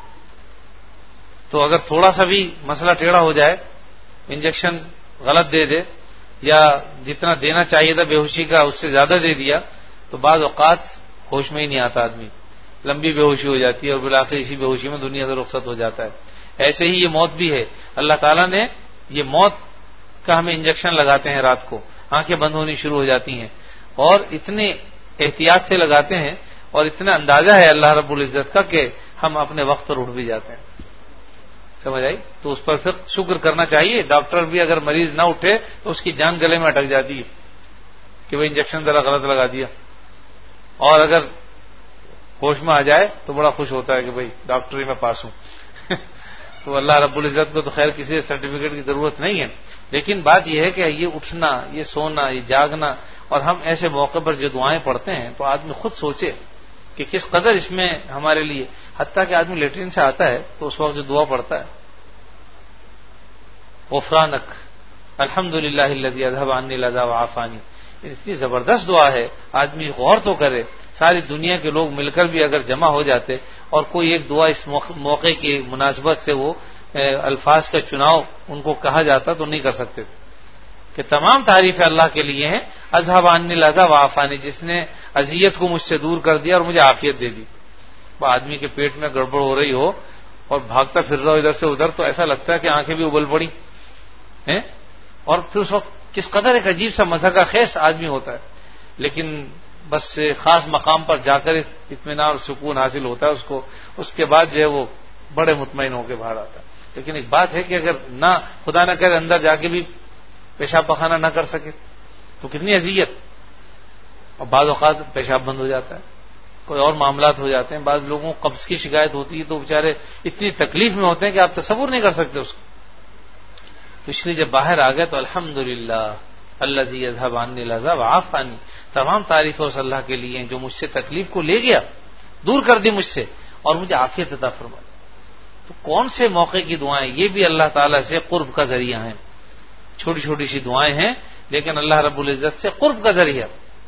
تو اگر تھوڑا سا بھی مسئلہ ٹیڑھا ہو جائے، انجیکشن غلط دے دے یا جتنا دینا چاہیے تھا بےہوشی کا اس سے زیادہ دے دیا تو بعض اوقات ہوش میں ہی نہیں آتا آدمی، لمبی بے ہوشی ہو جاتی ہے اور بالآخر اسی بے ہوشی میں دنیا سے رخصت ہو جاتا ہے. ایسے ہی یہ موت بھی ہے. اللہ تعالیٰ نے یہ موت کا ہمیں انجیکشن لگاتے ہیں رات کو، آنکھیں بند ہونی شروع ہو جاتی ہیں اور اتنے احتیاط سے لگاتے ہیں اور اتنا اندازہ ہے اللہ رب العزت کا کہ ہم اپنے وقت پر اٹھ بھی جاتے ہیں. سمجھ آئی؟ تو اس پر پھر شکر کرنا چاہیے. ڈاکٹر بھی اگر مریض نہ اٹھے تو اس کی جان گلے میں اٹک جاتی ہے کہ وہ انجیکشن ذرا غلط لگا دیا. اور اگر ہوش میں آ جائے تو بڑا خوش ہوتا ہے کہ بھائی ڈاکٹری میں پاس ہوں. تو اللہ رب العزت کو تو خیر کسی سرٹیفکیٹ کی ضرورت نہیں ہے، لیکن بات یہ ہے کہ یہ اٹھنا، یہ سونا، یہ جاگنا، اور ہم ایسے موقع پر جو دعائیں پڑھتے ہیں تو آدمی خود سوچے کہ کس قدر اس میں ہمارے لیے. حتیٰ کہ آدمی لیٹرین سے آتا ہے تو اس وقت جو دعا پڑھتا ہے غفرانک الحمدللہ الذی اذھب عنی الاذی وعافانی، اتنی زبردست دعا ہے. آدمی غور تو کرے، ساری دنیا کے لوگ مل کر بھی اگر جمع ہو جاتے اور کوئی ایک دعا اس موقع کی مناسبت سے وہ الفاظ کا چناؤ ان کو کہا جاتا تو نہیں کر سکتے تھے. کہ تمام تعریفیں اللہ کے لیے ہیں. اذھب عنی الاذی وعافانی، جس نے اذیت کو مجھ سے دور کر دیا اور مجھے عافیت دے دی. آدمی کے پیٹ میں گڑبڑ ہو رہی ہو اور بھاگتا پھر رہا ہو ادھر سے ادھر تو ایسا لگتا ہے کہ آنکھیں بھی ابل پڑی ہیں، اور پھر اس وقت کس قدر ایک عجیب سا مزہ کا خیز آدمی ہوتا ہے. لیکن بس خاص مقام پر جا کر اطمینان اور سکون حاصل ہوتا ہے اس کو، اس کے بعد جو ہے وہ بڑے مطمئن ہو کے باہر آتا ہے. لیکن ایک بات ہے کہ اگر نہ خدا نہ کرے اندر جا کے بھی پیشاب پخانہ نہ کر سکے تو کتنی اذیت. اور بعض اوقات پیشاب بند ہو جاتا ہے، کوئی اور معاملات ہو جاتے ہیں، بعض لوگوں کو قبض کی شکایت ہوتی ہے تو بیچارے اتنی تکلیف میں ہوتے ہیں کہ آپ تصور نہیں کر سکتے اس کو. تو اس لیے جب باہر آ گئے تو الحمدللہ الذی اذھب عنی الاذی وعافانی، تمام تعریف اس اللہ کے لیے جو مجھ سے تکلیف کو لے گیا، دور کر دی مجھ سے اور مجھے عافیت عطا فرمائی. تو کون سے موقع کی دعائیں؟ یہ بھی اللہ تعالیٰ سے قرب کا ذریعہ ہیں. چھوٹی چھوٹی سی دعائیں ہیں لیکن اللہ رب العزت سے قرب کا ذریعہ.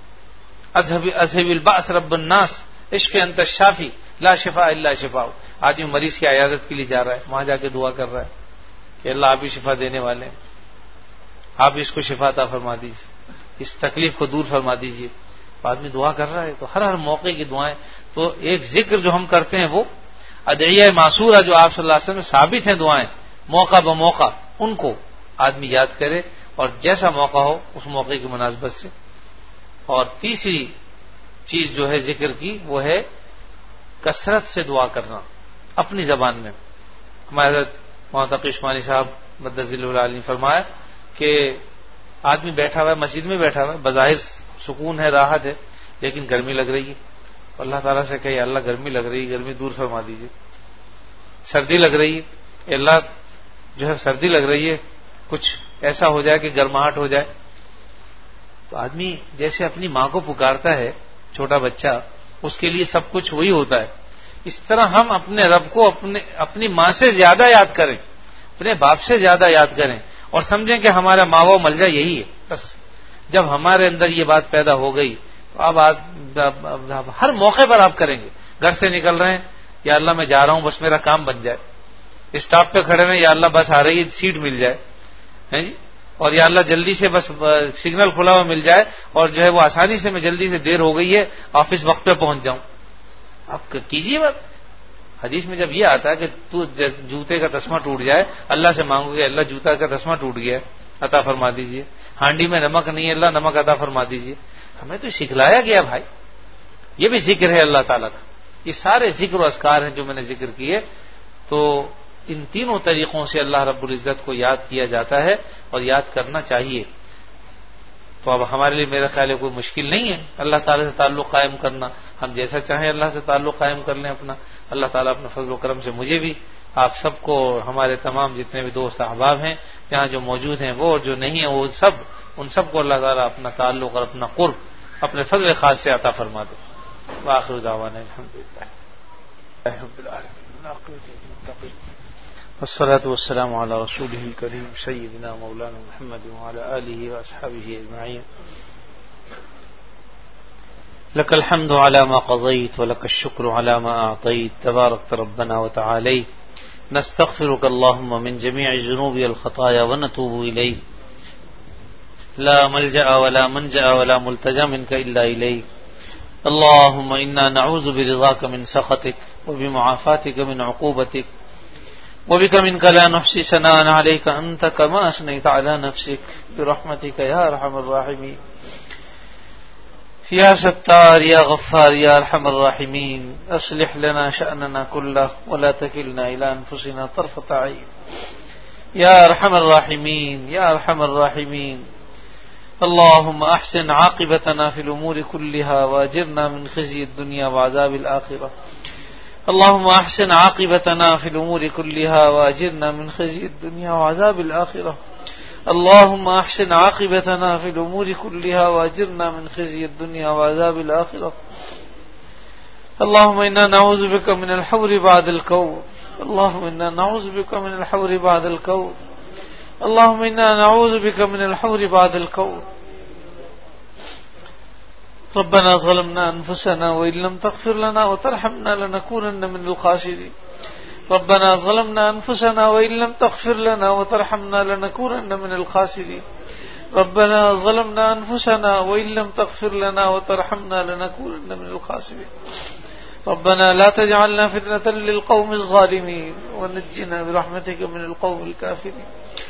اذهب البأس رب الناس اشف انت الشافی لا شفاء الا شفاء. آدمی مریض کی عیادت کے لیے جا رہا ہے، وہاں جا کے دعا کر رہا ہے کہ اللہ آپ ہی شفا دینے والے ہیں، آپ اس کو شفا عطا فرما دیجیے، اس تکلیف کو دور فرما دیجیے. آدمی دعا کر رہا ہے تو ہر موقع کی دعائیں. تو ایک ذکر جو ہم کرتے ہیں وہ ادعیہ معصورہ جو آپ صلی اللہ علیہ وسلم میں ثابت ہیں دعائیں، موقع بموقع ان کو آدمی یاد کرے اور جیسا موقع ہو اس موقع کی مناسبت سے. اور تیسری چیز جو ہے ذکر کی وہ ہے کثرت سے دعا کرنا اپنی زبان میں. ہمارے حضرت مولانا تقی عثمانی صاحب مدثر العالی نے فرمایا کہ آدمی بیٹھا ہوا ہے، مسجد میں بیٹھا ہوا ہے، بظاہر سکون ہے، راحت ہے، لیکن گرمی لگ رہی ہے. اللہ تعالیٰ سے کہے اللہ گرمی لگ رہی ہے، گرمی دور فرما دیجیے. سردی لگ رہی ہے، اللہ جو ہے سردی لگ رہی ہے، کچھ ایسا ہو جائے کہ گرماہٹ ہو جائے. تو آدمی جیسے اپنی ماں کو پکارتا ہے چھوٹا بچہ اس کے لیے سب کچھ وہی ہوتا ہے. اس طرح ہم اپنے رب کو اپنی ماں سے زیادہ یاد کریں, اپنے باپ سے زیادہ یاد کریں, اور سمجھیں کہ ہمارا ماوا ملجا یہی ہے. بس جب ہمارے اندر یہ بات پیدا ہو گئی تو اب ہر موقع پر آپ کریں گے. گھر سے نکل رہے ہیں, یا اللہ میں جا رہا ہوں, بس میرا کام بن جائے. اسٹاپ پہ کھڑے ہیں, یا اللہ بس آ رہی ہے, سیٹ مل جائے جی, اور یا اللہ جلدی سے بس سگنل کھلا ہوا مل جائے, اور جو ہے وہ آسانی سے میں جلدی سے دیر ہو گئی ہے آفس وقت پہ پہنچ جاؤں. آپ کیجیے بات. حدیث میں جب یہ آتا ہے کہ تو جوتے کا تسمہ ٹوٹ جائے, اللہ سے مانگو گے اللہ جوتا کا تسمہ ٹوٹ گیا عطا فرما دیجیے, ہانڈی میں نمک نہیں ہے اللہ نمک عطا فرما دیجیے. ہمیں تو سکھلایا گیا بھائی, یہ بھی ذکر ہے اللہ تعالیٰ کا. یہ سارے ذکر و اذکار ہیں جو میں نے ذکر کیے, تو ان تینوں طریقوں سے اللہ رب العزت کو یاد کیا جاتا ہے اور یاد کرنا چاہیے. تو اب ہمارے لیے میرا خیال ہے کوئی مشکل نہیں ہے اللہ تعالیٰ سے تعلق قائم کرنا. ہم جیسا چاہیں اللہ سے تعلق قائم کر لیں اپنا. اللہ تعالیٰ اپنے فضل و کرم سے مجھے بھی, آپ سب کو, ہمارے تمام جتنے بھی دوست احباب ہیں یہاں جو موجود ہیں وہ اور جو نہیں ہیں وہ سب, ان سب کو اللہ تعالیٰ اپنا تعلق اور اپنا قرب اپنے فضل خاص سے عطا فرما دے. وآخر دعوانا الحمدللہ رب العالمین والصلاة والسلام على رسوله الكريم سيدنا مولانا محمد وعلى آله وأصحابه أجمعين. لك الحمد على ما قضيت ولك الشكر على ما أعطيت تبارك ربنا وتعاليت. نستغفرك اللهم من جميع الذنوب والخطايا ونتوب إليك. لا ملجأ ولا منجأ ولا ملتجأ منك إلا إليك. اللهم إنا نعوذ برضاك من سخطك وبمعافاتك من عقوبتك وبك منك لا نحصي ثناء عليك أنت كما أثنيت على نفسك برحمتك يا أرحم الراحمين. يا ستار يا غفار يا أرحم الراحمين. أصلح لنا شأننا كله ولا تكلنا إلى أنفسنا طرفة عين يا أرحم الراحمين يا أرحم الراحمين. اللهم أحسن عاقبتنا في الأمور كلها وأجرنا من خزي الدنيا وعذاب الآخرة. اللهم أحسن عاقبتنا في الأمور كلها وأجرنا من خزي الدنيا وعذاب الآخرة. اللهم أحسن عاقبتنا في الأمور كلها وأجرنا من خزي الدنيا وعذاب الآخرة. اللهم إنا نعوذ بك من الحور بعد الكون. اللهم إنا نعوذ بك من الحور بعد الكون. اللهم إنا نعوذ بك من الحور بعد الكون. ربنا ظلمنا أنفسنا وإن لم تغفر لنا وترحمنا لنكونن من الخاسرين. ربنا ظلمنا أنفسنا وإن لم تغفر لنا وترحمنا لنكونن من الخاسرين. ربنا ظلمنا أنفسنا وإن لم تغفر لنا وترحمنا لنكونن من الخاسرين. ربنا لا تجعلنا فتنة للقوم الظالمين ونجنا برحمتك من القوم الكافرين.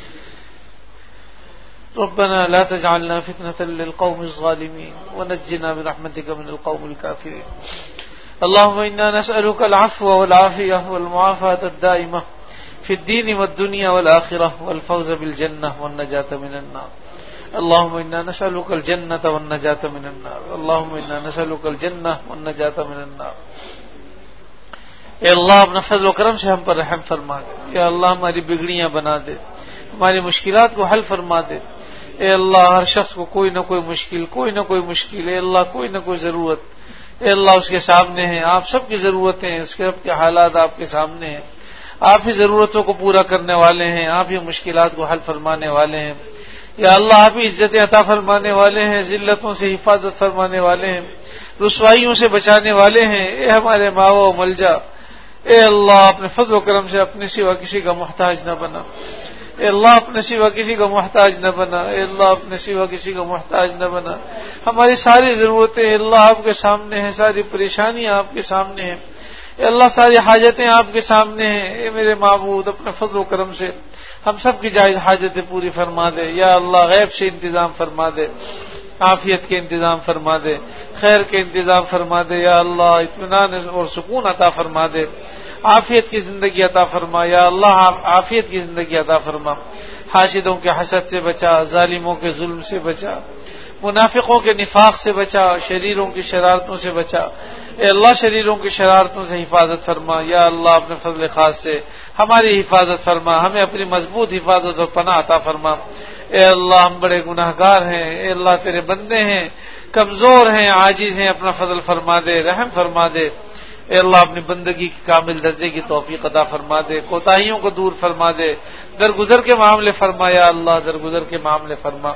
ربنا لا تجعلنا فتنة للقوم الظالمين ونجنا برحمتك من القوم الكافرين. اللهم إنا نسألك العفو والعافية والمعافاة الدائمة في الدين والدنيا والآخرة والفوز بالجنة والنجاة من النار. اللهم إنا نسألك الجنة والنجاة من النار. اللهم إنا نسألك الجنة والنجاة من النار. اے اللہ اپنا فضل و کرم سے ہم پر رحم فرما دے. اے اللہ ہماری بگڑیاں بنا دے, ہماری مشکلات کو حل فرما دے. اے اللہ ہر شخص کو کوئی نہ کوئی مشکل, اے اللہ کوئی نہ کوئی ضرورت, اے اللہ اس کے سامنے ہیں. آپ سب کی ضرورتیں ہیں, اس کے رب کے حالات آپ کے سامنے ہیں. آپ ہی ضرورتوں کو پورا کرنے والے ہیں, آپ ہی مشکلات کو حل فرمانے والے ہیں. یا اللہ آپ ہی عزت عطا فرمانے والے ہیں, ذلتوں سے حفاظت فرمانے والے ہیں, رسوائیوں سے بچانے والے ہیں. اے ہمارے ماوا و ملجا, اے اللہ اپنے فضل و کرم سے اپنے سوا کسی کا محتاج نہ بنا. اے اللہ اپنے سوا کسی کا محتاج نہ بنا. اے اللہ اپنے سوا کسی کا محتاج نہ بنا. ہماری ساری ضرورتیں اللہ آپ کے سامنے ہیں, ساری پریشانیاں آپ کے سامنے ہیں. اے اللہ ساری حاجتیں آپ کے سامنے ہیں. اے میرے معبود اپنے فضل و کرم سے ہم سب کی جائز حاجتیں پوری فرما دے. یا اللہ غیب سے انتظام فرما دے, عافیت کے انتظام فرما دے, خیر کے انتظام فرما دے. یا اللہ اطمینان اور سکون عطا فرما دے, عافیت کی زندگی عطا فرما. یا اللہ عافیت کی زندگی عطا فرما. حاسدوں کے حسد سے بچا, ظالموں کے ظلم سے بچا, منافقوں کے نفاق سے بچا, شریروں کی شرارتوں سے بچا. اے اللہ شریروں کی شرارتوں سے حفاظت فرما. یا اللہ اپنے فضل خاص سے ہماری حفاظت فرما, ہمیں اپنی مضبوط حفاظت اور پناہ عطا فرما. اے اللہ ہم بڑے گناہگار ہیں, اے اللہ تیرے بندے ہیں, کمزور ہیں، عاجز ہیں، اپنا فضل فرما دے، رحم فرما دے۔ اے اللہ اپنی بندگی کی کامل درجے کی توفیق عطا فرما دے، کوتاہیوں کو دور فرما دے، درگزر کے معاملے فرما یا اللہ، درگزر کے معاملے فرما۔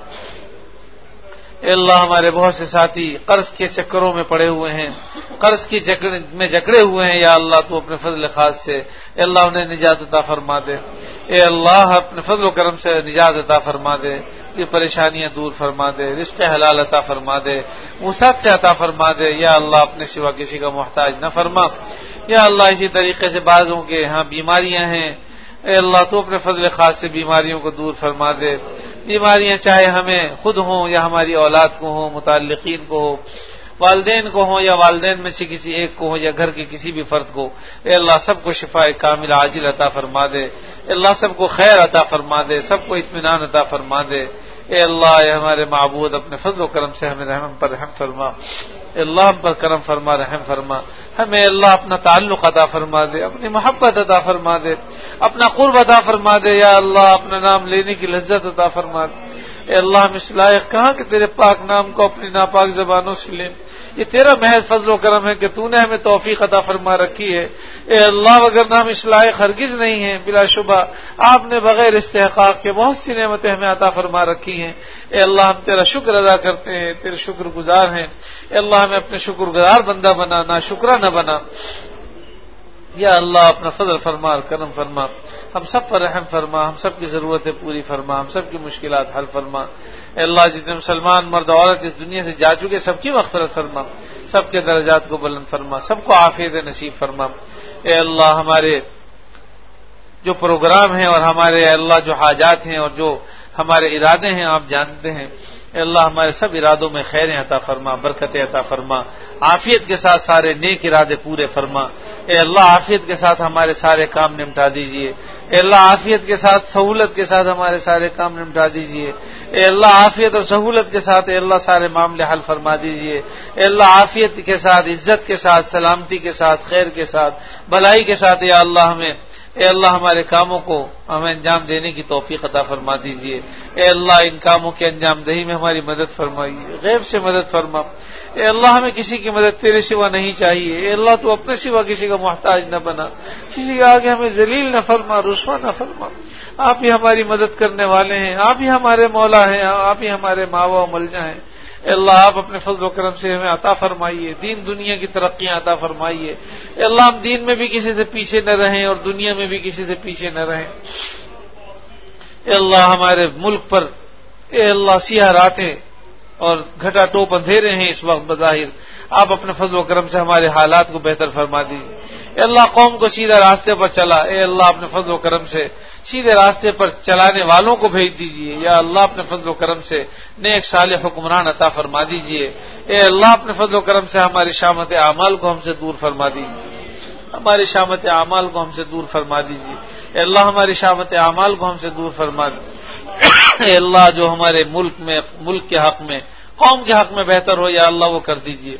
اے اللہ ہمارے بہت سے ساتھی قرض کے چکروں میں پڑے ہوئے ہیں، قرض کی میں جکڑے ہوئے ہیں یا اللہ تو اپنے فضل خاص سے اے اللہ انہیں نجات عطا فرما دے۔ اے اللہ اپنے فضل و کرم سے نجات عطا فرما دے، یہ پریشانیاں دور فرما دے، رزق حلال عطا فرما دے، وسعت سے عطا فرما دے یا اللہ اپنے سوا کسی کا محتاج نہ فرما۔ یا اللہ اسی طریقے سے بعضوں کے ہاں بیماریاں ہیں، اے اللہ تو اپنے فضل خاص سے بیماریوں کو دور فرما دے۔ بیماریاں چاہے ہمیں خود ہوں یا ہماری اولاد کو ہوں، متعلقین کو ہو، والدین کو ہوں یا والدین میں سے کسی ایک کو ہو یا گھر کے کسی بھی فرد کو، اے اللہ سب کو شفاء کامل عاجل عطا فرما دے۔ اے اللہ سب کو خیر عطا فرما دے، سب کو اطمینان عطا فرما دے۔ اے اللہ اے ہمارے معبود اپنے فضل و کرم سے ہمیں رحم پر رحم فرما، اے اللہ ہم پر کرم فرما، رحم فرما، ہمیں اللہ اپنا تعلق عطا فرما دے، اپنی محبت عطا فرما دے، اپنا قرب عطا فرما دے یا اللہ اپنا نام لینے کی لذت عطا فرما دے۔ اے اللہ ہم اس لائق کہاں کہ تیرے پاک نام کو اپنی ناپاک زبانوں سے لیں، یہ تیرا محض فضل و کرم ہے کہ تو نے ہمیں توفیق عطا فرما رکھی ہے۔ اے اللہ اگر نہ ہم اس لائق ہرگز نہیں ہیں، بلا شبہ آپ نے بغیر استحقاق کے بہت سی نعمتیں ہمیں عطا فرما رکھی ہیں۔ اے اللہ ہم تیرا شکر ادا کرتے ہیں، تیرے شکر گزار ہیں۔ اے اللہ ہمیں اپنے شکر گزار بندہ بنا، نہ شکرا نہ بنا۔ یا اللہ اپنا فضل فرما اور کرم فرما، ہم سب پر رحم فرما، ہم سب کی ضرورتیں پوری فرما، ہم سب کی مشکلات حل فرما۔ اے اللہ جتنے مسلمان مرد عورت اس دنیا سے جا چکے سب کی مغفرت فرما، سب کے درجات کو بلند فرما، سب کو عافیت نصیب فرما۔ اے اللہ ہمارے جو پروگرام ہیں اور ہمارے اے اللہ جو حاجات ہیں اور جو ہمارے ارادے ہیں آپ جانتے ہیں، اے اللہ ہمارے سب ارادوں میں خیریں عطا فرما، برکتیں عطا فرما، عافیت کے ساتھ سارے نیک ارادے پورے فرما۔ اے اللہ عافیت کے ساتھ ہمارے سارے کام نمٹا دیجئے، اے اللہ عافیت کے ساتھ سہولت کے ساتھ ہمارے سارے کام نمٹا دیجئے، اے اللہ عافیت اور سہولت کے ساتھ اے اللہ سارے معاملے حل فرما دیجئے، اے اللہ عافیت کے ساتھ، عزت کے ساتھ، سلامتی کے ساتھ، خیر کے ساتھ، بھلائی کے ساتھ یا اللہ ہمیں اے اللہ ہمارے کاموں کو ہمیں انجام دینے کی توفیق عطا فرما دیجئے۔ اے اللہ ان کاموں کے انجام دہی میں ہماری مدد فرمائیے، غیب سے مدد فرما۔ اے اللہ ہمیں کسی کی مدد تیرے سوا نہیں چاہیے، اے اللہ تو اپنے سوا کسی کا محتاج نہ بنا، کسی کے آگے ہمیں ذلیل نہ فرما، رسوا نہ فرما۔ آپ ہی ہماری مدد کرنے والے ہیں، آپ ہی ہمارے مولا ہیں، آپ ہی ہمارے ماوا و ملجا ہیں۔ اے اللہ آپ اپنے فضل و کرم سے ہمیں عطا فرمائیے، دین دنیا کی ترقیاں عطا فرمائیے۔ اے اللہ ہم دین میں بھی کسی سے پیچھے نہ رہیں اور دنیا میں بھی کسی سے پیچھے نہ رہیں۔ اے اللہ ہمارے ملک پر اے اللہ سیاہ راتیں اور گھٹا ٹوپ اندھیرے ہیں اس وقت بظاہر، آپ اپنے فضل و کرم سے ہمارے حالات کو بہتر فرما دیجیے۔ اے اللہ قوم کو سیدھا راستے پر چلا، اے اللہ اپنے فضل و کرم سے سیدھے راستے پر چلانے والوں کو بھیج دیجیے، یا اللہ اپنے فضل و کرم سے نیک صالح حکمران عطا فرما دیجیے۔ اے اللہ اپنے فضل و کرم سے ہماری شامت اعمال کو ہم سے دور فرما دیجیے، ہماری شامت اعمال کو ہم سے دور فرما دیجیے۔ اے اللہ ہماری شامت اعمال کو ہم سے دور فرما دیجیے۔ اے اللہ جو ہمارے ملک کے حق میں، قوم کے حق میں بہتر ہو یا اللہ وہ کر دیجیے،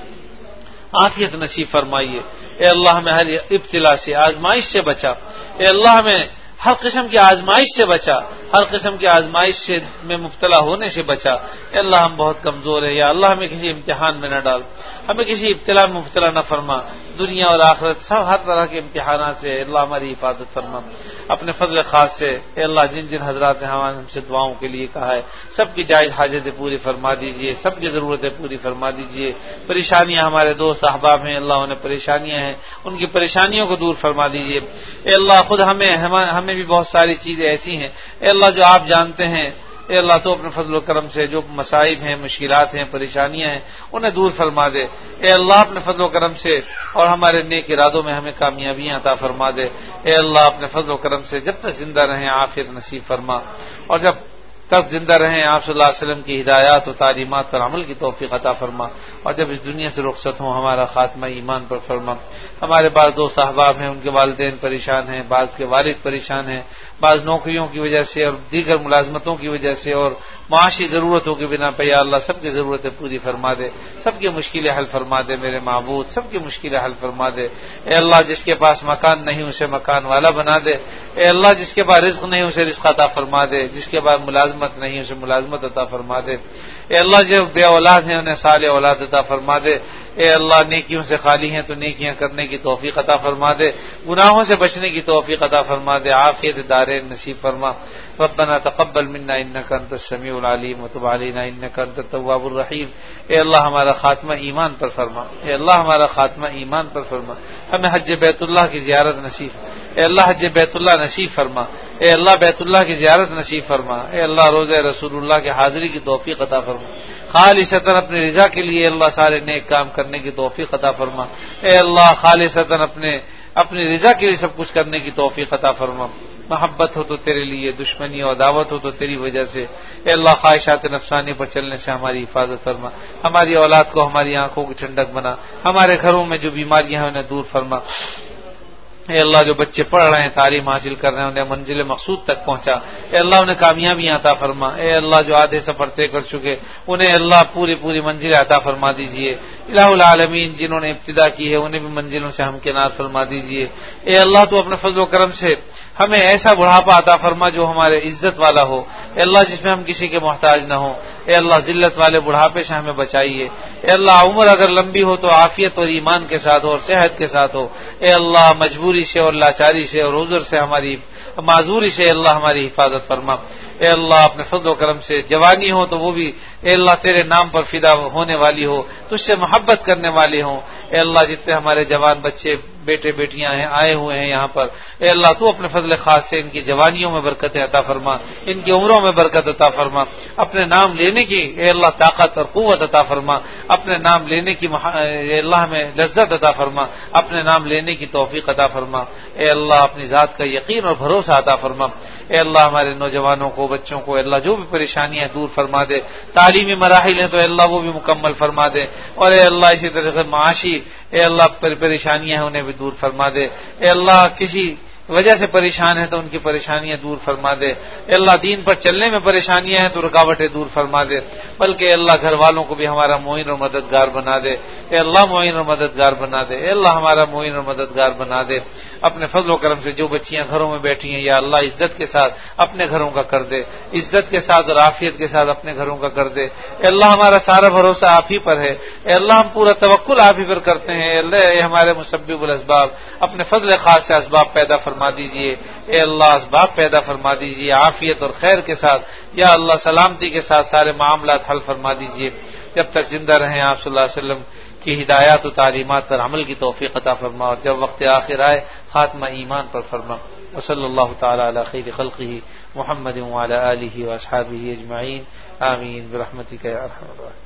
عافیت نصیب فرمائیے۔ اے اللہ ہمیں ہر ابتلا سے، آزمائش سے بچا، اے اللہ ہمیں ہر قسم کی آزمائش سے بچا، ہر قسم کی آزمائش سے میں مبتلا ہونے سے بچا۔ اے اللہ ہم بہت کمزور ہیں، یا اللہ ہمیں کسی امتحان میں نہ ڈال، ہمیں کسی ابتلا میں مبتلا نہ فرما، دنیا اور آخرت سب ہر طرح کے امتحانات سے اللہ ہماری حفاظت فرما اپنے فضل خاص سے۔ اے اللہ جن جن حضرات نے ہم سے دعاؤں کے لیے کہا ہے سب کی جائز حاجتیں پوری فرما دیجیے، سب کی ضرورتیں پوری فرما دیجیے۔ پریشانیاں ہمارے دوست احباب ہیں، اللہ انہیں پریشانیاں ہیں، ان کی پریشانیوں کو دور فرما دیجیے۔ اے اللہ خود ہمیں بھی بہت ساری چیزیں ایسی ہیں اے اللہ جو آپ جانتے ہیں، اے اللہ تو اپنے فضل و کرم سے جو مصائب ہیں، مشکلات ہیں، پریشانیاں ہیں انہیں دور فرما دے۔ اے اللہ اپنے فضل و کرم سے اور ہمارے نیک ارادوں میں ہمیں کامیابیاں عطا فرما دے۔ اے اللہ اپنے فضل و کرم سے جب تک زندہ رہیں عافیت نصیب فرما، اور جب تک زندہ رہیں آپ صلی اللہ علیہ وسلم کی ہدایات و تعلیمات پر عمل کی توفیق عطا فرما، اور جب اس دنیا سے رخصت ہوں ہمارا خاتمہ ایمان پر فرما۔ ہمارے بعض دوست احباب ہیں، ان کے والدین پریشان ہیں، بعض کے والد پریشان ہیں، بعض نوکریوں کی وجہ سے اور دیگر ملازمتوں کی وجہ سے اور معاشی ضرورتوں کے بنا پہ یا اللہ سب کی ضرورتیں پوری فرما دے، سب کی مشکلیں حل فرما دے میرے معبود، سب کی مشکلیں حل فرما دے۔ اے اللہ جس کے پاس مکان نہیں اسے مکان والا بنا دے، اے اللہ جس کے پاس رزق نہیں اسے رزق عطا فرما دے، جس کے پاس ملازمت نہیں اسے ملازمت عطا فرما دے۔ اے اللہ جو بے اولاد ہیں انہیں صالح اولاد عطا فرما دے۔ اے اللہ نیکیوں سے خالی ہیں تو نیکیاں کرنے کی توفیق عطا فرما دے، گناہوں سے بچنے کی توفیق عطا فرما دے، عافیت دارین نصیب فرما۔ ربنا تقبل منا انك انت السميع العليم وتب علينا انك انت التواب الرحيم۔ اے اللہ ہمارا خاتمہ ایمان پر فرما، اے اللہ ہمارا خاتمہ ایمان پر فرما، ہمیں حج بیت اللہ کی زیارت نصیب، اے اللہ حج بیت اللہ نصیب فرما، اے اللہ بیت اللہ کی زیارت نصیب فرما، اے اللہ روضہ رسول اللہ کی حاضری کی توفیق عطا فرما، خالصتاً اپنی رضا کے لیے اللہ سارے نیک کام کرنے کی توفیق عطا فرما، اے اللہ خالصتاً اپنی رضا کے لیے سب کچھ کرنے کی توفیق عطا فرما۔ محبت ہو تو تیرے لیے، دشمنی اور عداوت ہو تو تیری وجہ سے، اے اللہ خواہشات نفسانی پر چلنے سے ہماری حفاظت فرما، ہماری اولاد کو ہماری آنکھوں کی ٹھنڈک بنا، ہمارے گھروں میں جو بیماریاں ہیں انہیں دور فرما۔ اے اللہ جو بچے پڑھ رہے ہیں، تعلیم حاصل کر رہے ہیں، انہیں منزل مقصود تک پہنچا، اے اللہ انہیں کامیابیاں عطا فرما، اے اللہ جو آدھے سفر طے کر چکے انہیں اللہ پوری منزل عطا فرما دیجئے، الہ العالمین جنہوں نے ابتدا کی ہے انہیں بھی منزلوں سے ہمکنار فرما دیجئے۔ اے اللہ تو اپنے فضل و کرم سے ہمیں ایسا بڑھاپا عطا فرما جو ہمارے عزت والا ہو، اے اللہ جس میں ہم کسی کے محتاج نہ ہوں، اے اللہ ذلت والے بڑھاپے سے ہمیں بچائیے، اے اللہ عمر اگر لمبی ہو تو عافیت اور ایمان کے ساتھ ہو اور صحت کے ساتھ ہو، اے اللہ مجبوری سے اور لاچاری سے اور عذر سے ہماری معذوری سے اللہ ہماری حفاظت فرما۔ اے اللہ اپنے فضل و کرم سے جوانی ہو تو وہ بھی اے اللہ تیرے نام پر فدا ہونے والی ہو، تجھ سے محبت کرنے والے ہوں، اے اللہ جتنے ہمارے جوان بچے بیٹے بیٹیاں ہیں آئے ہوئے ہیں یہاں پر، اے اللہ تو اپنے فضل خاص سے ان کی جوانیوں میں برکت عطا فرما، ان کی عمروں میں برکت عطا فرما، اپنے نام لینے کی اے اللہ طاقت اور قوت عطا فرما، اپنے نام لینے کی اے اللہ میں لذت عطا فرما، اپنے نام لینے کی توفیق عطا فرما، اے اللہ اپنی ذات کا یقین اور بھروسہ عطا فرما۔ اے اللہ ہمارے نوجوانوں کو بچوں کو اے اللہ جو بھی پریشانیاں دور فرما دے، تعلیمی مراحل ہیں تو اے اللہ وہ بھی مکمل فرما دے، اور اے اللہ اسی طرح سے معاشی اے اللہ پریشانیاں ہیں انہیں بھی دور فرما دے، اے اللہ کسی وجہ سے پریشان ہیں تو ان کی پریشانیاں دور فرما دے، اے اللہ دین پر چلنے میں پریشانیاں ہیں تو رکاوٹیں دور فرما دے، بلکہ اے اللہ گھر والوں کو بھی ہمارا معین اور مددگار بنا دے، اے اللہ معین اور مددگار بنا دے، اے اللہ ہمارا معین اور مددگار بنا دے۔ اپنے فضل و کرم سے جو بچیاں گھروں میں بیٹھی ہیں یا اللہ عزت کے ساتھ اپنے گھروں کا کر دے، عزت کے ساتھ اور عافیت کے ساتھ اپنے گھروں کا کر دے، اے اللہ ہمارا سارا بھروسہ آپ ہی پر ہے، اے اللہ ہم پورا توکل آپ ہی پر کرتے ہیں، اے اللہ اے ہمارے مسبب الاسباب اپنے فضل خاص سے اسباب پیدا فرما دیجئے، اے اللہ اسباب پیدا فرما دیجئے، عافیت اور خیر کے ساتھ یا اللہ سلامتی کے ساتھ سارے معاملات حل فرما دیجئے، جب تک زندہ رہیں آپ صلی اللہ علیہ وسلم کی ہدایات و تعلیمات پر عمل کی توفیق عطا فرما، اور جب وقت آخر آئے خاتمہ ایمان پر فرما۔ وصلی اللہ تعالی علی خیر خلقہ محمد وعلی آلہ واصحابہ اجمعین، آمین برحمتک یا ارحم الراحمین۔